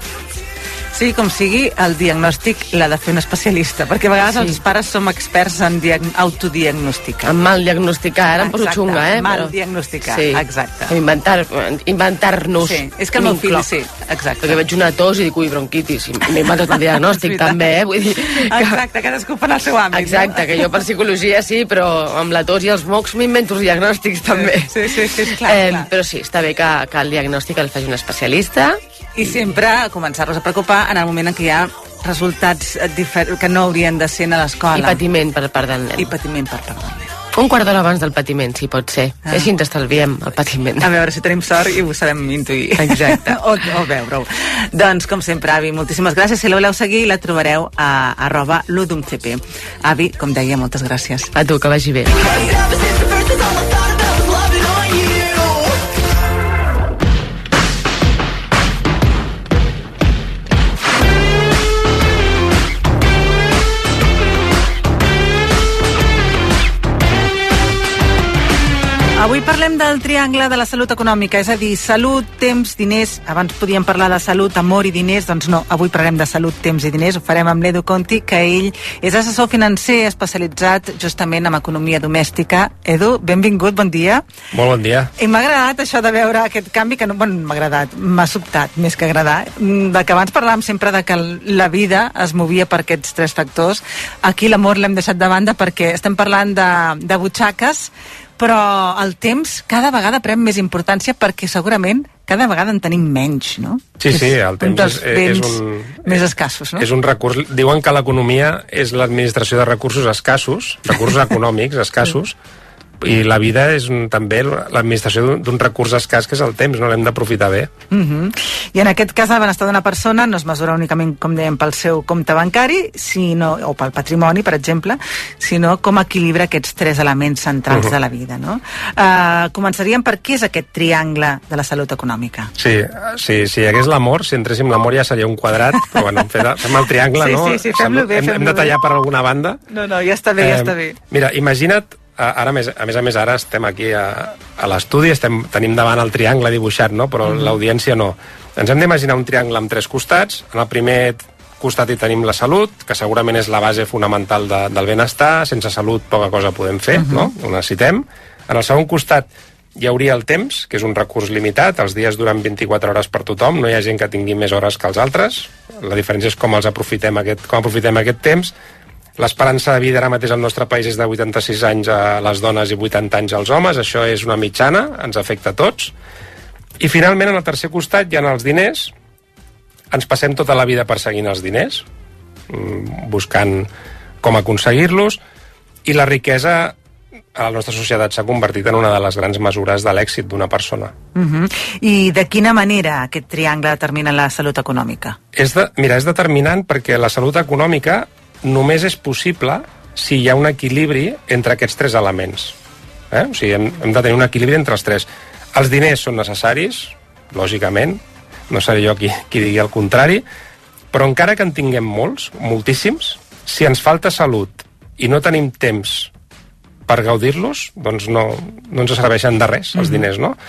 Sí, com sigui, el diagnòstic l'ha de fer un especialista, perquè a vegades els pares som experts en autodiagnosticar. En mal diagnosticar, ara em poso xunga, mal diagnosticar, exacte. Inventar-nos. Sí, és que el meu fill, sí, exacte. Perquè veig una tos i dic, ui, bronquitis, i m'he inventat el diagnòstic també, Vull dir exacte, cadascú fa el seu àmbit. Exacte, que jo per psicologia sí, però amb la tos i els mocs m'invento els diagnòstics també. Sí, clar. Però sí, està bé que el diagnòstic el faci un especialista. I sempre començar-los a preocupar en el moment en què hi ha resultats que no haurien de ser a l'escola. I patiment per part del nen. Un quart d'hora abans del patiment, si pot ser. Així ens estalviem el patiment. A veure si tenim sort i ho sabem intuir. Exacte. o veure-ho. Doncs, com sempre, Avi, moltíssimes gràcies. Si la voleu seguir, la trobareu a @ludumcp. Avi, com deia, moltes gràcies. A tu, que vagi bé. Avui parlem del triangle de la salut econòmica, és a dir, salut, temps, diners. Abans podíem parlar de salut, amor i diners, doncs no, avui parlem de salut, temps i diners. Ho farem amb l'Edu Conti, que ell és assessor financer especialitzat justament en economia domèstica. Edu, benvingut, bon dia. Molt bon dia. I m'ha agradat això de veure aquest canvi, que no, bueno, m'ha agradat, m'ha sobtat, més que agradar, de que abans parlàvem sempre de que la vida es movia per aquests 3 factors. Aquí l'amor l'hem deixat de banda perquè estem parlant de butxaques, però el temps cada vegada pren més importància perquè segurament cada vegada en tenim menys, no? Sí, el temps és un... més escassos, no? És un recurs... Diuen que l'economia és l'administració de recursos escassos, recursos econòmics escassos, I la vida és també l'administració d'un recurs escàs que és el temps, no l'hem d'aprofitar bé. I en aquest cas el benestar d'una persona no es mesura únicament, com dèiem, pel seu compte bancari o pel patrimoni, per exemple, sinó com equilibra aquests 3 elements centrals de la vida, no? Començaríem per què és aquest triangle de la salut econòmica. Sí, si hi hagués l'amor, si entréssim l'amor ja seria un quadrat, però bueno, fem el triangle, no? Sí, fem-lo bé. Hem de tallar per alguna banda. No, ja està bé, ja està bé. Mira, imagina't, ara, a més, ara estem aquí a l'estudi, tenim davant el triangle dibuixat, no? Però l'audiència no. Ens hem d'imaginar un triangle amb 3 costats. En el primer costat hi tenim la salut, que segurament és la base fonamental del benestar. Sense salut poca cosa podem fer, no? Ho necessitem. En el segon costat hi hauria el temps, que és un recurs limitat. Els dies duren 24 hores per tothom. No hi ha gent que tingui més hores que els altres. La diferència és com aprofitem aquest temps. L'esperança de vida ara mateix al nostre país és de 86 anys a les dones i 80 anys als homes. Això és una mitjana, ens afecta a tots. I finalment, en el tercer costat, hi ha els diners. Ens passem tota la vida perseguint els diners, buscant com aconseguir-los, i la riquesa a la nostra societat s'ha convertit en una de les grans mesures de l'èxit d'una persona. I de quina manera aquest triangle determina la salut econòmica? És determinant perquè la salut econòmica només és possible si hi ha un equilibri entre aquests 3 elements. O sigui, hem de tenir un equilibri entre els 3. Els diners són necessaris, lògicament, no seré jo qui digui el contrari, però encara que en tinguem moltíssims, si ens falta salut i no tenim temps per gaudir-los, doncs no ens serveixen de res, els diners, no?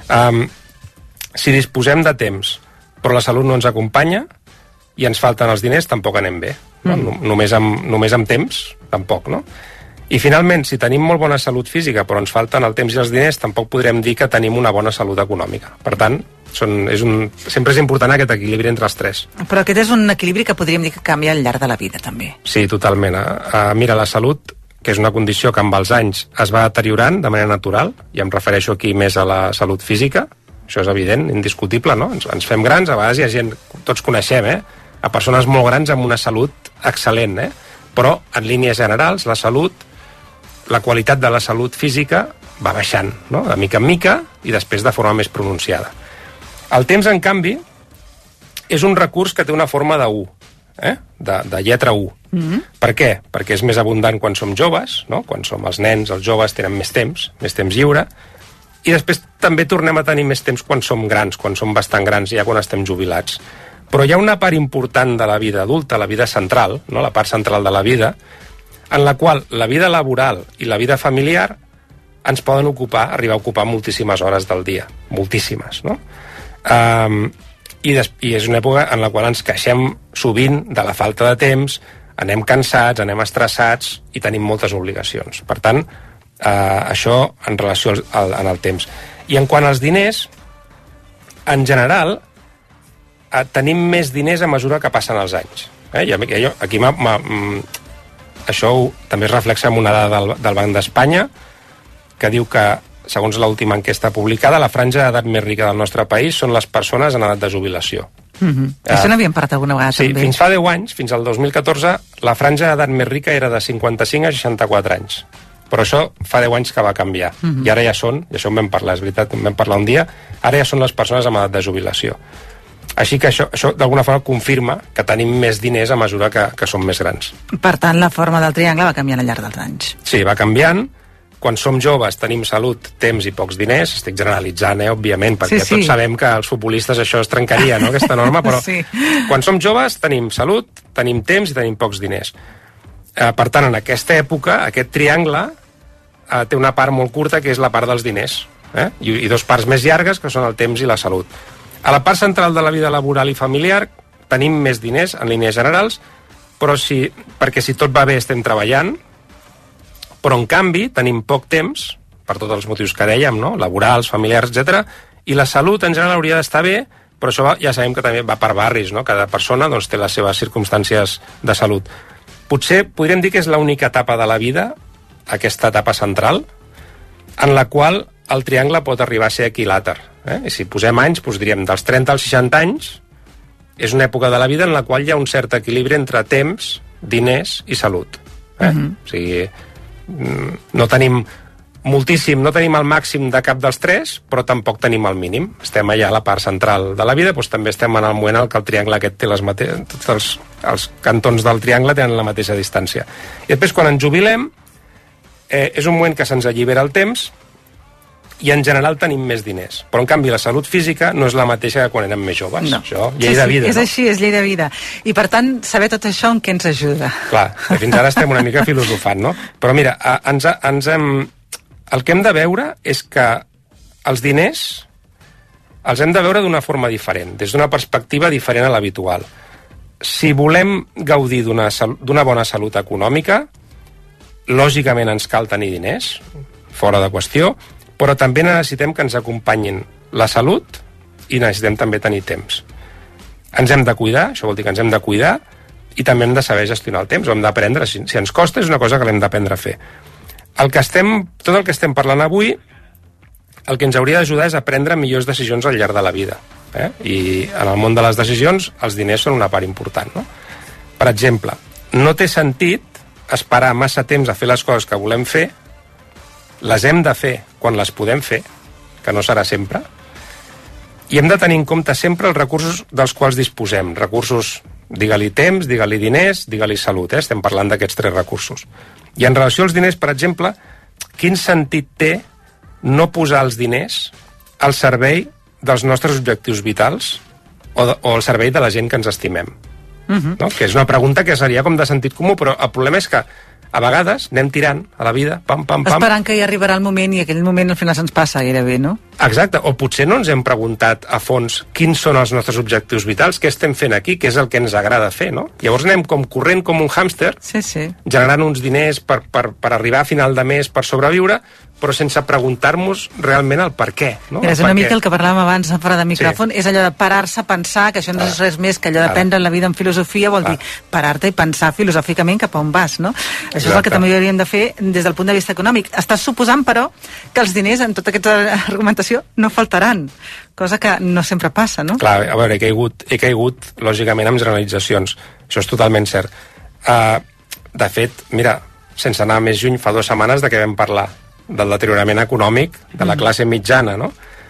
Si disposem de temps, però la salut no ens acompanya, i ens falten els diners, tampoc anem bé. Només amb temps, tampoc, no? I finalment, si tenim molt bona salut física, però ens falten el temps i els diners, tampoc podrem dir que tenim una bona salut econòmica. Per tant, sempre és important aquest equilibri entre els 3. Però aquest és un equilibri que podríem dir que canvia al llarg de la vida, també. Sí, totalment. Mira, la salut, que és una condició que amb els anys es va deteriorant de manera natural, i em refereixo aquí més a la salut física, això és evident, indiscutible, no? Ens fem grans, a vegades hi ha gent, tots coneixem, a persones molt grans amb una salut excel·lent, però en línies generals la qualitat de la salut física va baixant, no? De mica en mica i després de forma més pronunciada. El temps, en canvi, és un recurs que té una forma de U, de lletra U. Per què? Perquè és més abundant quan som joves, no? Quan som els nens, els joves tenen més temps lliure, i després també tornem a tenir més temps quan som grans, quan som bastant grans, ja quan estem jubilats. Però hi ha una part important de la vida adulta, la vida central, no? La part central de la vida, en la qual la vida laboral i la vida familiar ens poden arribar a ocupar moltíssimes hores del dia, moltíssimes, no? I és una època en la qual ens queixem sovint de la falta de temps, anem cansats, anem estressats i tenim moltes obligacions. Per tant, això en relació en el temps. I en quant als diners, en general, tenim més diners a mesura que passen els anys. I aquí això també es reflexa en una dada del Banc d'Espanya que diu que, segons l'última enquesta publicada, la franja d'edat més rica del nostre país són les persones en edat de jubilació. Això n'havíem parlat alguna vegada, sí, també. Fins fa 10 anys, fins al 2014, la franja d'edat més rica era de 55 a 64 anys. Però això fa 10 anys que va canviar. I ara ja són, i això en vam parlar, és veritat, en vam parlar un dia, ara ja són les persones amb edat de jubilació. Així que això d'alguna forma confirma que tenim més diners a mesura que som més grans. Per tant, la forma del triangle va canviant al llarg dels anys. Sí, va canviant. Quan som joves tenim salut, temps i pocs diners. Estic generalitzant, òbviament, perquè tots sabem que els futbolistes això es trencaria, no?, aquesta norma, però quan som joves tenim salut, tenim temps i tenim pocs diners. Per tant, en aquesta època, aquest triangle té una part molt curta, que és la part dels diners, i 2 parts més llargues, que són el temps i la salut. A la part central de la vida laboral i familiar tenim més diners, en línies generals, perquè si tot va bé estem treballant, però en canvi tenim poc temps, per tots els motius que dèiem, no? Laborals, familiars, etc. I la salut en general hauria d'estar bé, però això ja sabem que també va per barris, no? Cada persona doncs, té les seves circumstàncies de salut. Potser podríem dir que és l'única etapa de la vida, aquesta etapa central, en la qual el triangle pot arribar a ser equilàter. I si posem anys, doncs diríem dels 30 als 60 anys, és una època de la vida en la qual hi ha un cert equilibri entre temps, diners i salut. O sigui, no tenim moltíssim, no tenim el màxim de cap dels tres, però tampoc tenim el mínim. Estem allà a la part central de la vida, doncs també estem en el moment en què el triangle aquest té tots els cantons del triangle tenen la mateixa distància. I després, quan ens jubilem, és un moment que se'ns allibera el temps i en general tenim més diners. Però en canvi la salut física no és la mateixa que quan érem més joves. No. Això, llei de vida. És així, és llei de vida. I per tant, saber tot això en què ens ajuda. Clar, fins ara estem una mica filosofant, no? Però mira, el que hem de veure és que els diners els hem de veure d'una forma diferent, des d'una perspectiva diferent a l'habitual. Si volem gaudir d'una bona salut econòmica, lògicament ens cal tenir diners, fora de qüestió, però també necessitem que ens acompanyin la salut i necessitem també tenir temps. Ens hem de cuidar, això vol dir que ens hem de cuidar, i també hem de saber gestionar el temps, ho hem d'aprendre, si ens costa és una cosa que l'hem d'aprendre a fer. Tot el que estem parlant avui, el que ens hauria d'ajudar és a prendre millors decisions al llarg de la vida. I en el món de les decisions els diners són una part important, no? Per exemple, no té sentit esperar massa temps a fer les coses que volem fer, les hem de fer quan les podem fer, que no serà sempre, i hem de tenir en compte sempre els recursos dels quals disposem. Recursos, digue-li temps, digue-li diners, digue-li salut, estem parlant d'aquests 3 recursos. I en relació als diners, per exemple, quin sentit té no posar els diners al servei dels nostres objectius vitals o al servei de la gent que ens estimem? No? Que és una pregunta que seria com de sentit comú, però el problema és que a vegades anem tirant a la vida, pam, pam, pam. Esperant que hi arribarà el moment i aquell moment al final se'ns passa gairebé, no? Exacte, o potser no ens hem preguntat a fons quins són els nostres objectius vitals, què estem fent aquí, què és el que ens agrada fer, no? Llavors anem corrent com un hàmster, generant uns diners per arribar a final de mes per sobreviure, però sense preguntar-nos realment el per què. No? És una mica el que parlàvem abans fora de micròfon, és allò de parar-se a pensar, que això no és res més que allò de prendre la vida en filosofia, vol dir parar-te i pensar filosòficament cap a on vas, no? Això és el que també hauríem de fer des del punt de vista econòmic. Estàs suposant, però, que els diners en tota aquesta argumentació no faltaran, cosa que no sempre passa, no? Clar, a veure, he caigut lògicament amb generalitzacions. Això és totalment cert. De fet, mira, sense anar més lluny, fa 2 setmanes de què vam parlar? Del deteriorament econòmic de la classe mitjana, no?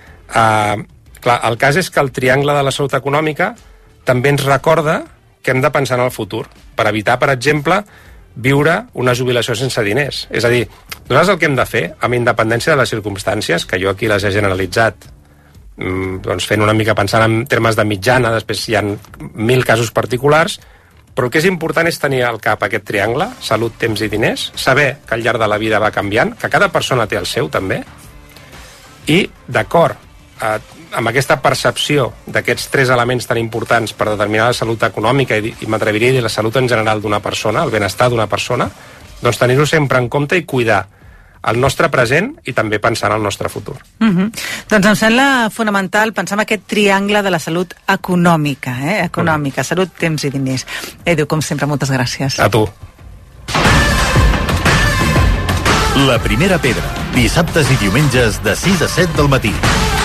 Clar, el cas és que el triangle de la salut econòmica també ens recorda que hem de pensar en el futur, per evitar, per exemple, viure una jubilació sense diners. És a dir, nosaltres el que hem de fer, amb independència de les circumstàncies, que jo aquí les he generalitzat, doncs fent una mica pensant en termes de mitjana, després hi ha 1.000 casos particulars, però el que és important és tenir al cap aquest triangle, salut, temps i diners, saber que al llarg de la vida va canviant, que cada persona té el seu també, i d'acord amb aquesta percepció d'aquests 3 elements tan importants per determinar la salut econòmica i m'atreviria a dir la salut en general d'una persona, el benestar d'una persona, doncs tenir-ho sempre en compte i cuidar el nostre present i també pensar en el nostre futur. Doncs em sembla fonamental pensar en aquest triangle de la salut econòmica, econòmica, salut, temps i diners. Edu, com sempre, moltes gràcies. A tu. La primera pedra, dissabtes i diumenges de 6 a 7 del matí.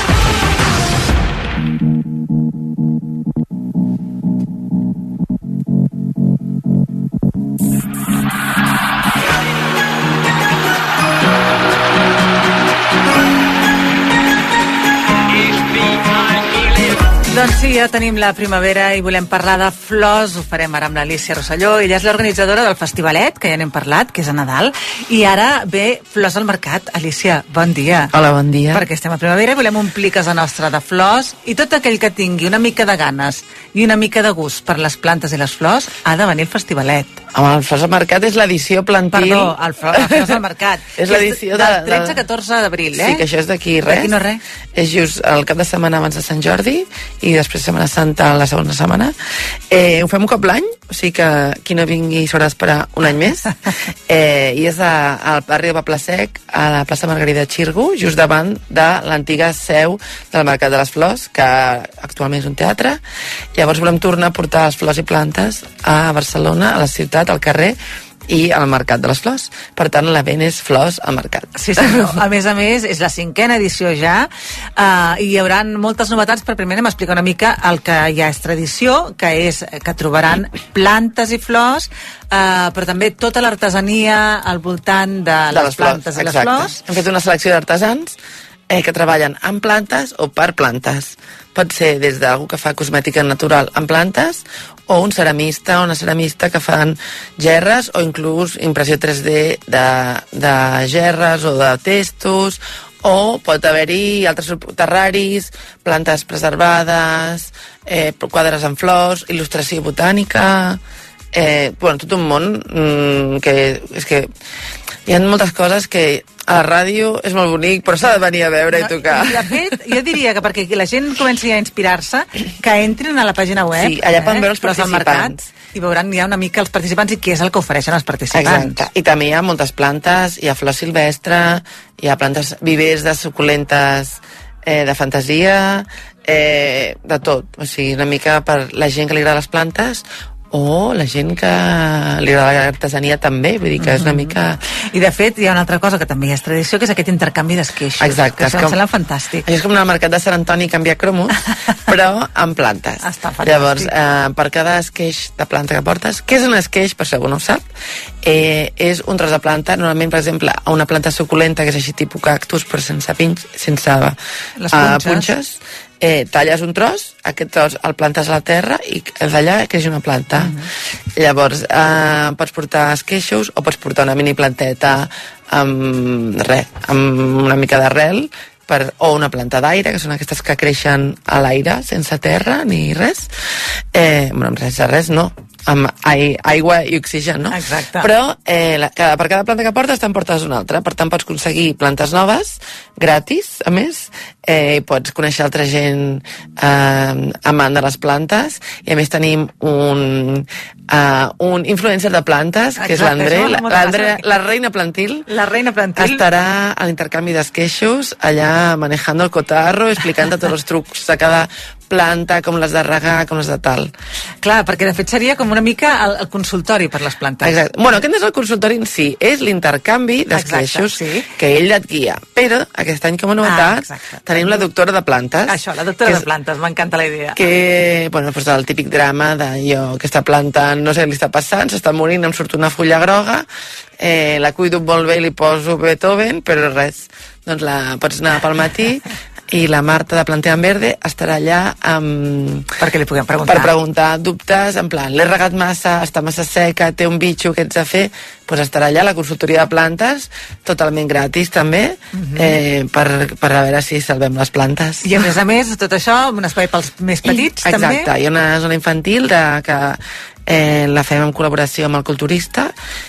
Doncs sí, ja tenim la primavera i volem parlar de flors. Ho farem ara amb l'Alícia Rosselló. Ella és l'organitzadora del Festivalet, que ja n'hem parlat, que és a Nadal. I ara ve Flors al Mercat. Alícia, bon dia. Hola, bon dia. Perquè estem a primavera i volem omplir casa nostra de flors. I tot aquell que tingui una mica de ganes i una mica de gust per les plantes i les flors ha de venir al Festivalet. Home, el Flors al Mercat és l'edició plantil... Perdó, el Flors al Mercat. És l'edició del 13-14 d'abril, Sí, que això és d'aquí res. D'aquí no res. És just el cap de setmana abans de Sant Jordi i després Setmana Santa la segona setmana. Ho fem un cop l'any, o sigui que qui no vingui s'haurà d'esperar un any més. I és al barri de Poble Sec, a la plaça Margarida Xirgu, just davant de l'antiga seu del Mercat de les Flors, que actualment és un teatre. Llavors volem tornar a portar les flors i plantes a Barcelona, a la ciutat, al carrer, i al Mercat de les Flors. Per tant, l'event és Flors al Mercat. Sí, senyor. A més, és la 5a edició ja, i hi haurà moltes novetats, però primer anem a explicar una mica el que ja és tradició, que és que trobaran plantes i flors, però també tota l'artesania al voltant de les plantes i les flors. Hem fet una selecció d'artesans que treballen amb plantes o per plantes. Pot ser des d'algú que fa cosmètica natural amb plantes o un ceramista o una ceramista que fan gerres o inclús impressió 3D de gerres o de testos, o pot haver-hi altres terraris, plantes preservades, quadres amb flors, il·lustració botànica, tot un món que és que hi ha moltes coses que a la ràdio és molt bonic, però s'ha de venir a veure i tocar. De fet, jo diria que perquè la gent comenci a inspirar-se, que entrin a la pàgina web. Sí, allà poden veure els participants. I veuran ja una mica els participants i què és el que ofereixen els participants. Exacte. I també hi ha moltes plantes, hi ha flor silvestre, hi ha plantes vivers de suculentes de fantasia, de tot. O sigui, una mica per la gent que li agrada les plantes o la gent que li agrada l'artesania també, vull dir que és una mica... I de fet hi ha una altra cosa que també és tradició, que és aquest intercanvi d'esqueixos. Exacte. Que em sembla fantàstic. Això és com anar al mercat de Sant Antoni i canviar cromos, però amb plantes. Està fantàstic. Llavors, per cada esqueix de planta que portes, què és un esqueix, per si algú no ho sap? És un tros de planta, normalment, per exemple, una planta suculenta, que és així tipus cactus, però sense pins, sense punxes. Talles un tros, aquest tros el plantes a la terra i d'allà creix una planta. Llavors pots portar esqueixos o pots portar una mini planteta amb una mica d'arrel o una planta d'aire, que són aquestes que creixen a l'aire sense terra ni res, sense res no, amb aigua i oxigen, no? Exacte. Però per cada planta que portes te'n portes una altra, per tant pots aconseguir plantes noves gratis, a més, i pots conèixer altra gent amant de les plantes, i a més tenim un influencer de plantes, que és l'André, la reina plantil. La reina plantil. Estarà a l'intercanvi d'esqueixos, allà manejando el cotarro, explicant tots els trucs de cada planta, com les de regar, com les de tal. Clar, perquè de fet seria com una mica el consultori per les plantes. Exacte. Bueno, aquest no és el consultori en si, és l'intercanvi d'esqueixos, que ell et guia. Però aquest any, com a novetat, tenim la doctora de plantes. Això, la doctora de plantes, m'encanta la idea. Que, bueno, doncs el típic drama de jo, aquesta planta no sé què li està passant, s'està morint, em surt una fulla groga, la cuido molt bé i li poso Beethoven, però res, doncs la pots anar pel matí i la Marta de Plantea en Verde estarà allà perquè li puguem preguntar. Per preguntar dubtes, en plan, l'he regat massa, està massa seca, té un bitxo, què ets de fer? Doncs estarà allà a la consultoria de plantes, totalment gratis també, per a veure si salvem les plantes. I a més, tot això, un espai pels més petits, també? Exacte, hi ha una zona infantil que la fem en col·laboració amb el culturista,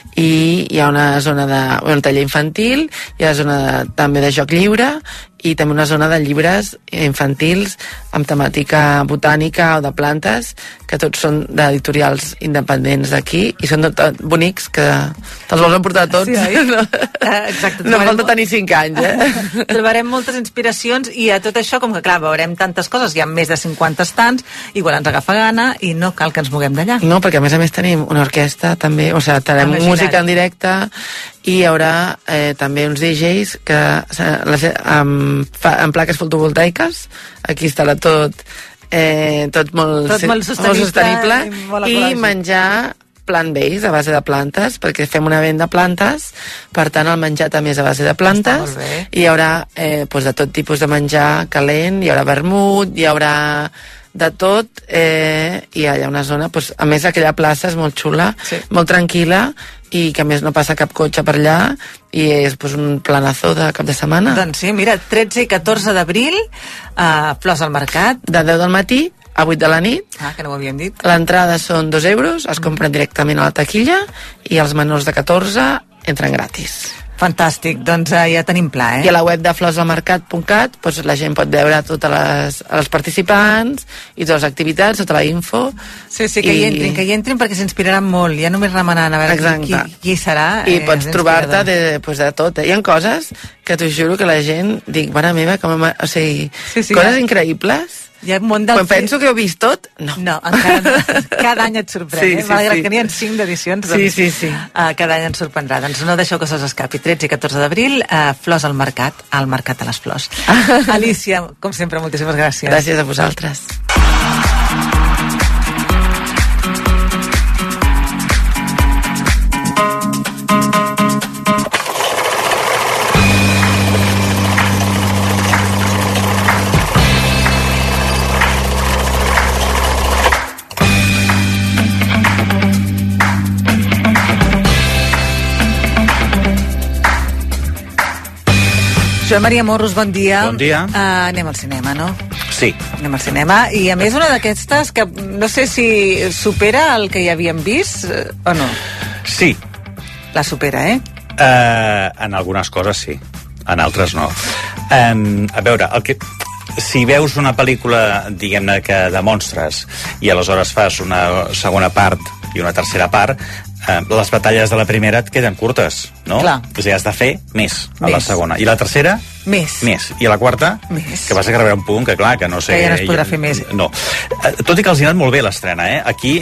i hi ha una zona un taller infantil, hi ha zona també de joc lliure, i també una zona de llibres infantils amb temàtica botànica o de plantes, que tots són d'editorials independents d'aquí, i són bonics, que te'ls vols emportar tots. Sí, no? Exacte. No falta tenir 5 anys, Trobarem moltes inspiracions, i a tot això, com que clar, veurem tantes coses, hi ha més de 50 estants, igual ens agafa gana i no cal que ens moguem d'allà. No, perquè a més tenim una orquestra també, o sigui, tenim música en directe, i hi haurà també uns DJs que en plaques fotovoltaiques, aquí estarà tot molt sostenible, i menjar plant-based a base de plantes, perquè fem una venda de plantes, per tant el menjar també és a base de plantes, i hi haurà de tot tipus de menjar calent, hi haurà vermut, hi haurà de tot, i hi ha una zona, a més aquella plaça és molt xula, molt tranquil·la, i que a més no passa cap cotxe per allà, i és un planazo de cap de setmana. Doncs sí, mira, 13 i 14 d'abril, Flors al Mercat. De 10 del matí a 8 de la nit. Que no ho havíem dit. L'entrada són 2 euros, es compren directament a la taquilla, i els menors de 14 entren gratis. Fantàstic, doncs ja tenim pla, I a la web de florsalmercat.cat la gent pot veure tots els participants i totes les activitats, tota la info. Sí, que hi entrin perquè s'inspiraran molt, ja només remenant a veure qui serà. I pots trobar-te de tot. Hi ha coses que t'ho juro que la gent, dic, mare meva, coses increïbles. Hi ha un món del... Quan penso que ho he vist tot, no. No, encara no. Cada any et sorprèn, malgrat que n'hi ha 5 d'edicions. Sí. Cada any ens sorprendrà. Doncs no deixeu que se us escapi. 13 i 14 d'abril, flors al mercat de les flors. Alicia, com sempre, moltíssimes gràcies. Gràcies a vosaltres. Joan Maria Morros, bon dia. Bon dia. Anem al cinema, no? Sí. Anem al cinema. I a més una d'aquestes que no sé si supera el que ja havíem vist o no. Sí. La supera, En algunes coses sí, en altres no. A veure, si veus una pel·lícula, diguem-ne, que de monstres i aleshores fas una segona part i una tercera part, les batalles de la primera et queden curtes, no? Clar. O sigui, has de fer més a la segona. I la tercera? Més. I a la quarta? Més. Que vas a arribar a un punt que, clar, que no sé... Que ja no es podrà fer més. No. Tot i que els ha anat molt bé l'estrena, Aquí,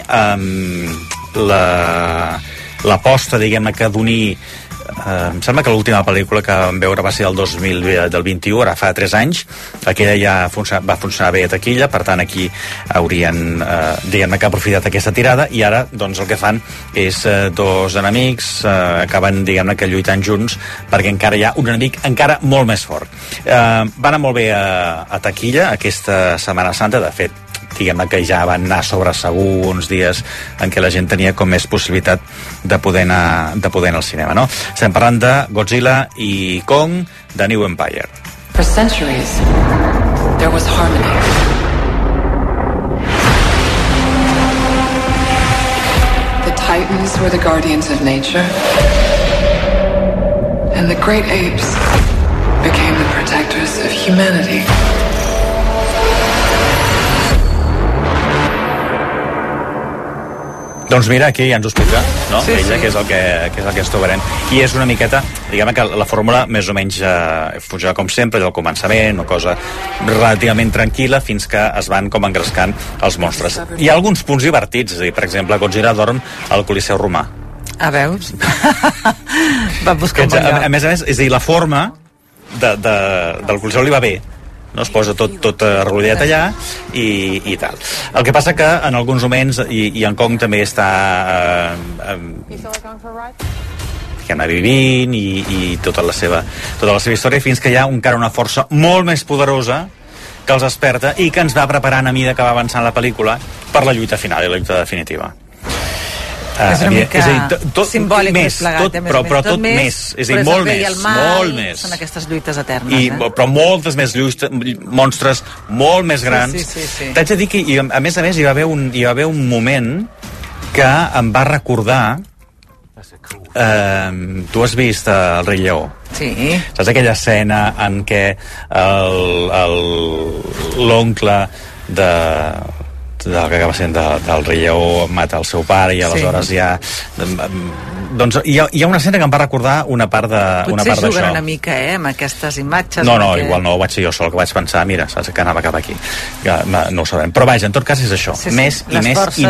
l'aposta, diguem-ne, que d'unir... em sembla que l'última pel·lícula que vam veure va ser del 2021, ara fa 3 anys. Aquella ja va funcionar bé a taquilla, per tant aquí haurien diguem-ne que aprofitat aquesta tirada, i ara doncs el que fan és dos enemics acaben diguem-ne que lluitant junts perquè encara hi ha un enemic encara molt més fort. Va anar molt bé a taquilla aquesta Setmana Santa, de fet diguem-ne que ja van anar sobre segur uns dies en què la gent tenia com més possibilitat de poder anar al cinema, no? Estem parlant de Godzilla i Kong, The New Empire. For centuries, there was harmony. The Titans were the guardians of nature, and the great apes became the protectors of humanity. Doncs mira, aquí ja ens ho explica, no? Sí, Ella, sí. que és el que ens trobarem. I és una miqueta, diguem que la fórmula més o menys funciona com sempre, del començament, una cosa relativament tranquil·la, fins que es van com engrescant els monstres. Hi ha alguns punts divertits, és a dir, per exemple, Godzilla dorm al Coliseu romà. Veus? Va buscar un bon lloc. A més, és a dir, la forma del Coliseu li va bé, no? Es posa tot arrodillat allà i tal. El que passa que en alguns moments, i en Kong també està vivint i tota la seva història, fins que hi ha encara una força molt més poderosa que els desperta i que ens va preparant a mida que va avançant la pel·lícula per la lluita final i la lluita definitiva. És una mica tot simbòlic més, plegat, però tot més, és a dir, molt més. Són aquestes lluites eternes. Però moltes més monstres molt més grans. Sí. T'haig de dir que, a més, hi va haver un moment que em va recordar tu has vist El rei Lleó? Sí. Saps aquella escena en què l'oncle del que acaba sent del rei Lleó mata el seu pare i aleshores doncs hi ha una escena que em va recordar una part d'això. Potser juguen una mica amb aquestes imatges. No, igual no, ho vaig ser jo sol, que vaig pensar, mira, saps que anava cap aquí, no ho sabem, però vaja, en tot cas és això, més i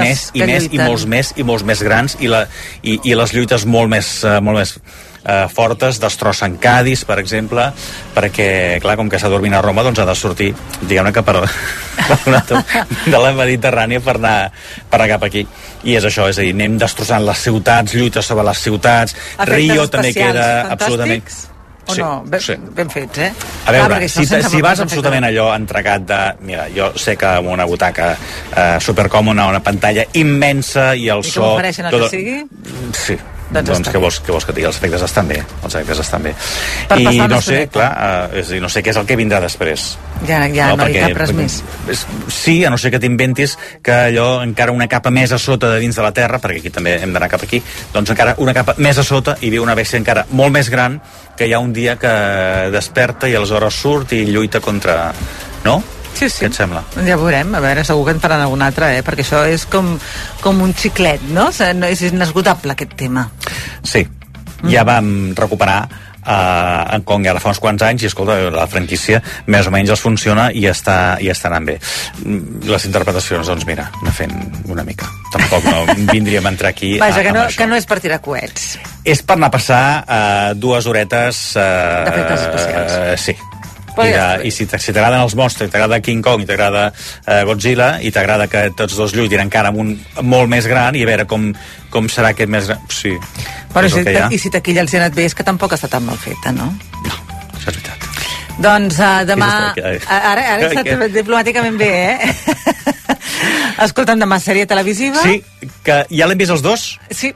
molts més grans, i les lluites molt més fortes, destrossen Cadis, per exemple, perquè, clar, com que s'ha dormit a Roma, doncs ha de sortir, diguem-ne que de la Mediterrània per anar cap aquí. I és això, és a dir, anem destrossant les ciutats, lluites sobre les ciutats, Rio també queda absolutament... O no? Ben fets, A veure, si vas absolutament allò entregat de... Mira, jo sé que amb una butaca supercòmoda, una pantalla immensa i el so... I que m'ofereixen el que sigui? Sí. Doncs què vols que digui? Els efectes estan bé. I no sé, clar, no sé què és el que vindrà després. Ja no hi cap res més. Sí, a no ser que t'inventis que allò encara una capa més a sota de dins de la Terra, perquè aquí també hem d'anar cap aquí, doncs encara una capa més a sota i viu una bèstia encara molt més gran que hi ha un dia que desperta i aleshores surt i lluita contra... No? Sí. Què et sembla? Ja veurem, a veure, segur que en faran alguna altra, perquè això és com un xiclet, no? És inesgotable, aquest tema. Sí, ja vam recuperar en Kong ara fa uns quants anys, i escolta, la franquícia més o menys els funciona i està anant bé. Les interpretacions, doncs mira, anar fent una mica. Tampoc no vindríem a entrar aquí. Vaja, que no és per tirar coets. És per anar a passar 2 horetes d'efectes especials. Sí. I si t'agraden els monstres, t'agrada King Kong i t'agrada Godzilla, i t'agrada que tots dos lluitin encara amb un molt més gran, i a veure com serà aquest més gran. Sí. I si taquilla els ha anat bé, és que tampoc està tan mal feta, no? No, això és veritat. Doncs demà... Ara he estat diplomàticament bé, eh? Escolta'm, demà sèrie televisiva. Sí, que ja l'hem vist els dos. Sí.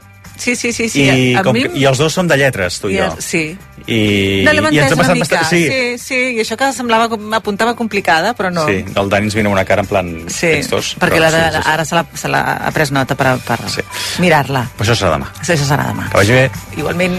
I els dos són de lletres, tu i jo. Sí. I no l'hem entès una mica. Sí, i això que m'apuntava complicada, però no. Sí, el Dani ens mira una cara en plan... Sí, perquè ara se l'ha pres nota per mirar-la. Però això serà demà. Això serà demà. Que vagi bé. Igualment.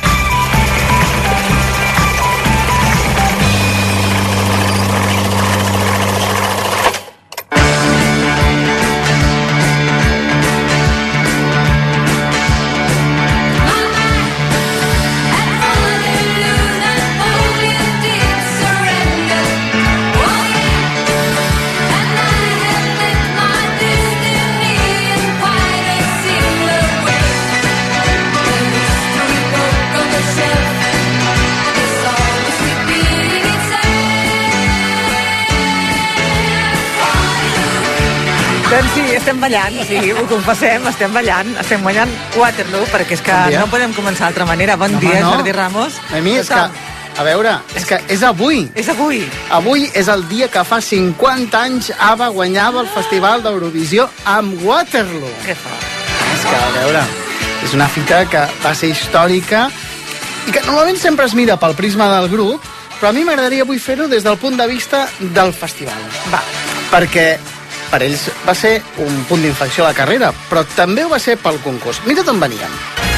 Doncs sí, estem ballant, sí, ho confessem, estem ballant Waterloo, perquè és que no podem començar d'altra manera. Bon dia, Jordi Ramos. A mi és que, a veure, és avui. És avui. Avui és el dia que fa 50 anys ABBA guanyava el Festival d'Eurovisió amb Waterloo. Què fa? És que, a veure, és una fita que va ser històrica i que normalment sempre es mira pel prisma del grup, però a mi m'agradaria avui fer-ho des del punt de vista del festival. Va. Perquè per ells va ser un punt d'inflexió a la carrera, però també ho va ser pel concurs. Mira d'on venien.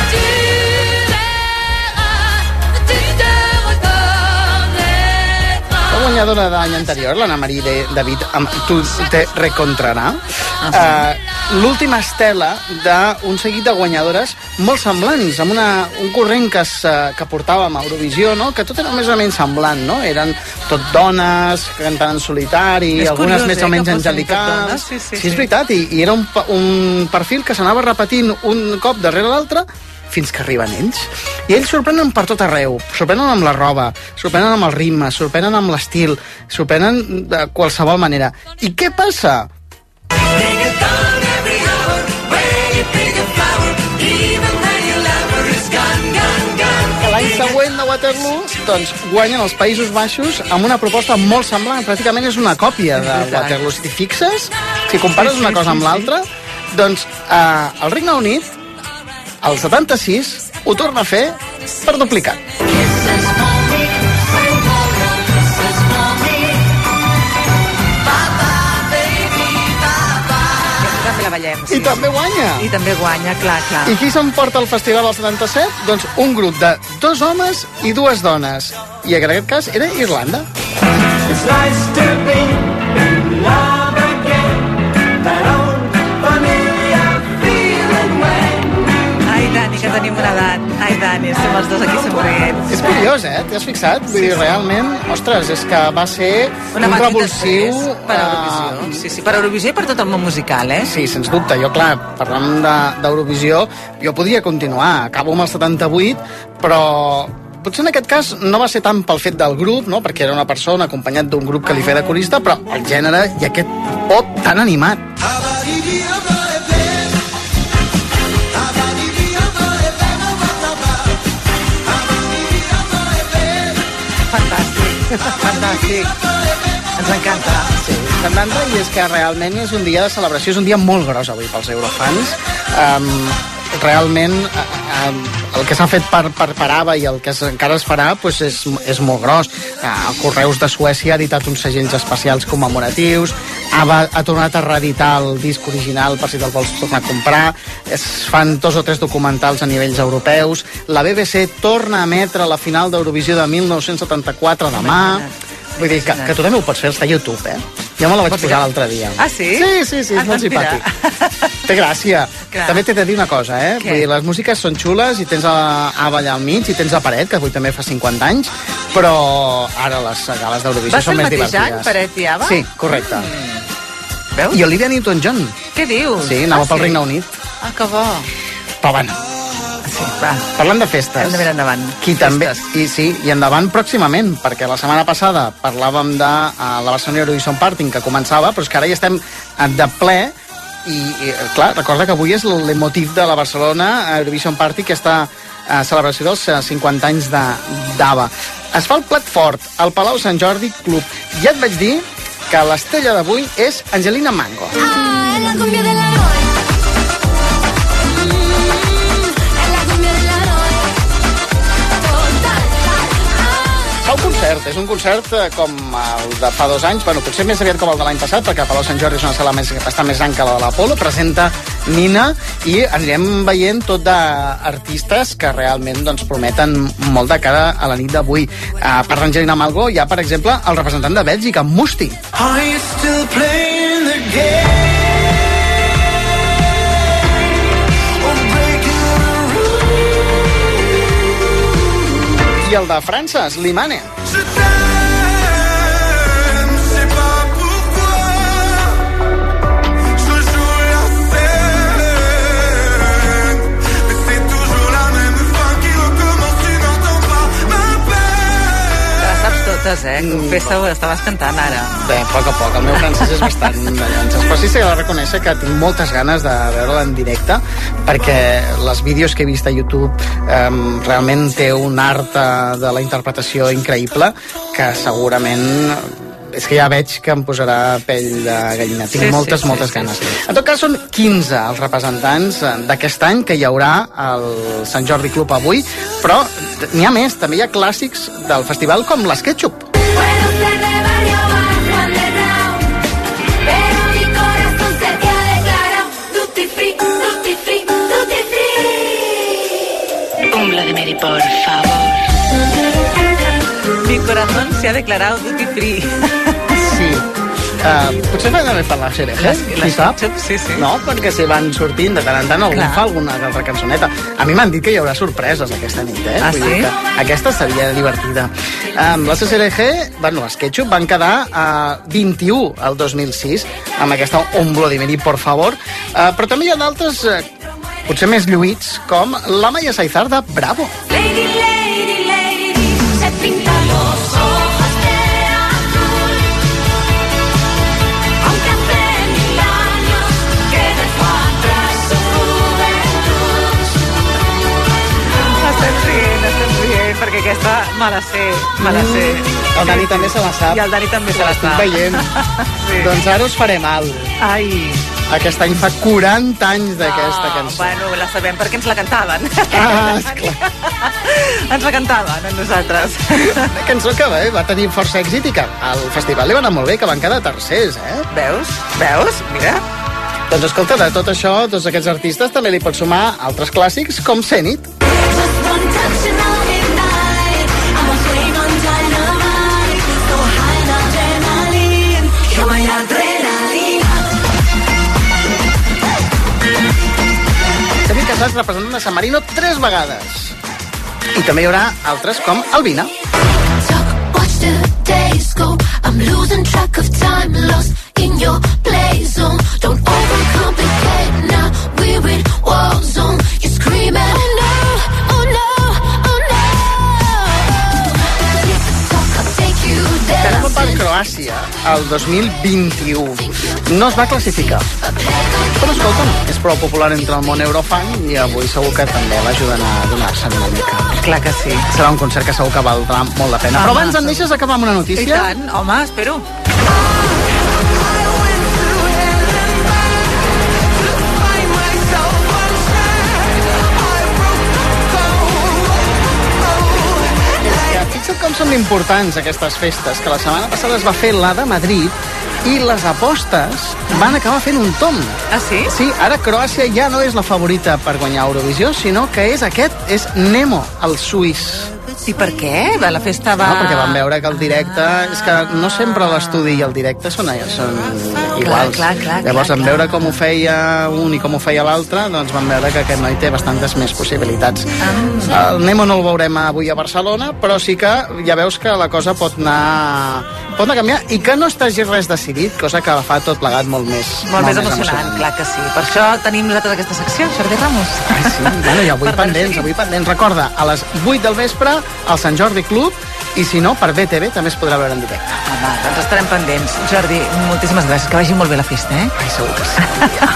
La guanyadora de l'any anterior, l'Anna Marie David, amb Tu te recontrarà, l'última estela d'un seguit de guanyadores molt semblants, amb un corrent que portàvem a Eurovisió, no? Que tot era més o menys semblant, no? Eren tot dones, cantant en solitari, algunes més o menys angelicals. Sí, és veritat, i era un perfil que s'anava repetint un cop darrere l'altre fins que arriben ells. I ells sorprenen per tot arreu. Sorprenen amb la roba, sorprenen amb el ritme, sorprenen amb l'estil, sorprenen de qualsevol manera. I què passa? L'any següent de Waterloo, doncs, guanyen els Països Baixos amb una proposta molt semblant. Pràcticament és una còpia de Waterloo. Si t'hi fixes, si compares una cosa amb l'altra, doncs el Regne Unit, el 76, ho torna a fer per duplicat. I també guanya. I també guanya, clar. I qui s'emporta al festival del 77? Doncs un grup de 2 homes i 2 dones. I en aquest cas era Irlanda. It's nice to be in love again, that old familiar feeling when... Ai, Dani, que tenim una edat. Ai, Dani, estem els dos aquí somrient. És curiós, T'hi has fixat? Vull dir, realment, ostres, és que va ser un revulsiu... Per Eurovisió. Sí, per Eurovisió i per tot el món musical, Sí, sens dubte. Jo, clar, parlant d'Eurovisió, jo podria continuar. Acabo amb el 78, però potser en aquest cas no va ser tant pel fet del grup, no? Perquè era una persona acompanyat d'un grup que li feia de corista, però el gènere i aquest pop tan animat. Fantàstic. Ens encanta. Sí, ens encanta, i és que realment és un dia de celebració, és un dia molt gros avui pels eurofans. Realment el que s'ha fet per ABBA i el que encara es farà pues és molt gros. Correus de Suècia ha editat uns segells especials commemoratius, ABBA ha tornat a reeditar el disc original per si te'l vols tornar a comprar, es fan 2 o 3 documentals a nivells europeus, la BBC torna a emetre la final d'Eurovisió de 1974 demà. Vull dir que tu també ho pots fer, està a YouTube, Jo me la vaig posar l'altre dia. Ah, sí? Sí, és molt simpàtic. Té gràcia. Clar. També t'he de dir una cosa, Què? Vull dir, les músiques són xules i tens Ava allà al mig i tens la Paret, que avui també fa 50 anys, però ara les gales d'Eurovisió són més divertides. Va ser el mateix any, Paret i Ava? Sí, correcte. Veus? I Olivia Newton-John. Què dius? Sí, anava pel Regne Unit. Ah, que bo. Però bueno, Sí, va. parlant de festes. Hem de mirar endavant. Qui també, i endavant pròximament, perquè la setmana passada parlàvem de la Barcelona Eurovision Party que començava, però és que ara ja estem de ple i clar, recorda que avui és l'emotiv de la Barcelona Eurovision Party, aquesta celebració dels 50 anys d'Ava. Es fa el plat fort al Palau Sant Jordi Club. Ja et vaig dir que l'estrella d'avui és Angelina Mango. Fa un concert, és un concert com el de fa 2 anys, bueno, potser més aviat com el de l'any passat, perquè el Palau Sant Jordi és una sala bastant més gran que la de l'Apolo, presenta Nina i anirem veient tot d'artistes que realment doncs, prometen molt de cara a la nit d'avui. Per l'Angelina Mango hi ha, per exemple, el representant de Bèlgica, Musti. Are you still playing the game? I el de França, Slimane. Totes, confessa-ho, estaves cantant ara. Bé, a poc, el meu francès és bastant llances, però sí que he de reconèixer que tinc moltes ganes de veure-la en directe, perquè les vídeos que he vist a YouTube realment té un art de la interpretació increïble, que segurament és que ja veig que em posarà pell de gallina. Tinc moltes ganes. En tot cas, són 15 els representants d'aquest any que hi haurà al Sant Jordi Club avui, però n'hi ha més. També hi ha clàssics del festival com les Ketchup. Un Bloody Mary, por favor. Mi corazón se ha declarado duty free. Sí. Potser van haver fet la sèrie, qui sap? Sí. No, perquè si van sortint de tant en tant algun fa alguna altra cançoneta. A mi m'han dit que hi haurà sorpreses aquesta nit, Ah, Vull dir que aquesta seria divertida. La CCRG, bueno, els Ketchup van quedar 21 al 2006 amb aquesta Un Bloody Mary, por favor, però també hi ha d'altres potser més lluïts, com la Maya Saizar de Bravo. Lady, lady, lady, se pintan los ojos de azul. Aunque hace 1000 años que dejó atrás su juventud. Estem rient, perquè aquesta me la sé. El Dani també se la sap. I el Dani també se la L'estic sap. veient. Doncs ara us faré mal. Ai. Aquest any fa 40 anys d'aquesta cançó. Bueno, la sabem perquè ens la cantaven. Esclar. Ens la cantaven a nosaltres. Una cançó que va tenir força èxit i que al festival li va anar molt bé, que van quedar tercers, Veus? Mira. Doncs escolta, de tot això, tots aquests artistes també li pots sumar altres clàssics com Zenit. Xavi Casals representant de San Marino 3 vegades. I també hi haurà altres com Albina. Watch the days go. I'm losing track of time, lost in your play zone. Don't overcomplicate now. We're in war zone. You're screaming, oh no, oh no, oh no. I'll take you there. Tenim per Croàcia el 2021. No es va classificar. Però escolta'm, és prou popular entre el món eurofan i avui segur que també l'ajuden a donar-se'n una mica. Clar que sí. Serà un concert que segur que valdrà molt la pena. Però abans em deixes acabar amb una notícia? I tant, home, espero. Fixa't com són importants aquestes festes, que la setmana passada es va fer la de Madrid i les apostes van acabar fent un tomb. Ah, sí? Sí, ara Croàcia ja no és la favorita per guanyar Eurovisió, sinó que és Nemo, el suís. I per què? La festa va... No, perquè vam veure que el directe... És que no sempre l'estudi i el directe són iguals. Clar, llavors, en veure com ho feia un i com ho feia l'altre, doncs vam veure que aquest noi té bastantes més possibilitats. El Nemo no el veurem avui a Barcelona, però sí que ja veus que la cosa pot anar a canviar i que no estagi res decidit, cosa que fa tot plegat molt més emocionant. Clar que sí. Per això tenim nosaltres aquesta secció, Jordi Ramos. Sí, bueno, i avui pendents. Recorda, a les 8 del vespre al Sant Jordi Club, i si no, per BTV també es podrà veure en directe. Home, doncs estarem pendents. Jordi, moltíssimes gràcies, que vagi molt bé la festa, eh? Ai, segur que sí.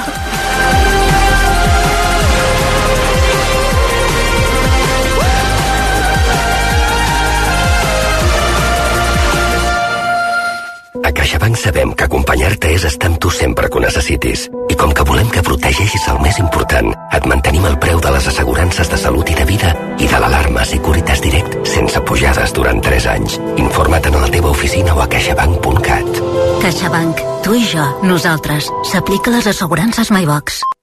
A CaixaBank sabem que acompanyar-te és estar amb tu sempre que ho necessitis. I com que volem que protegeixis el més important, et mantenim el preu de les assegurances de salut i de vida i de l'alarma Securitas Direct sense pujades durant 3 anys. Informa't a la teva oficina o a caixabank.cat. CaixaBank. Tu i jo. Nosaltres. S'aplica les assegurances MyBox.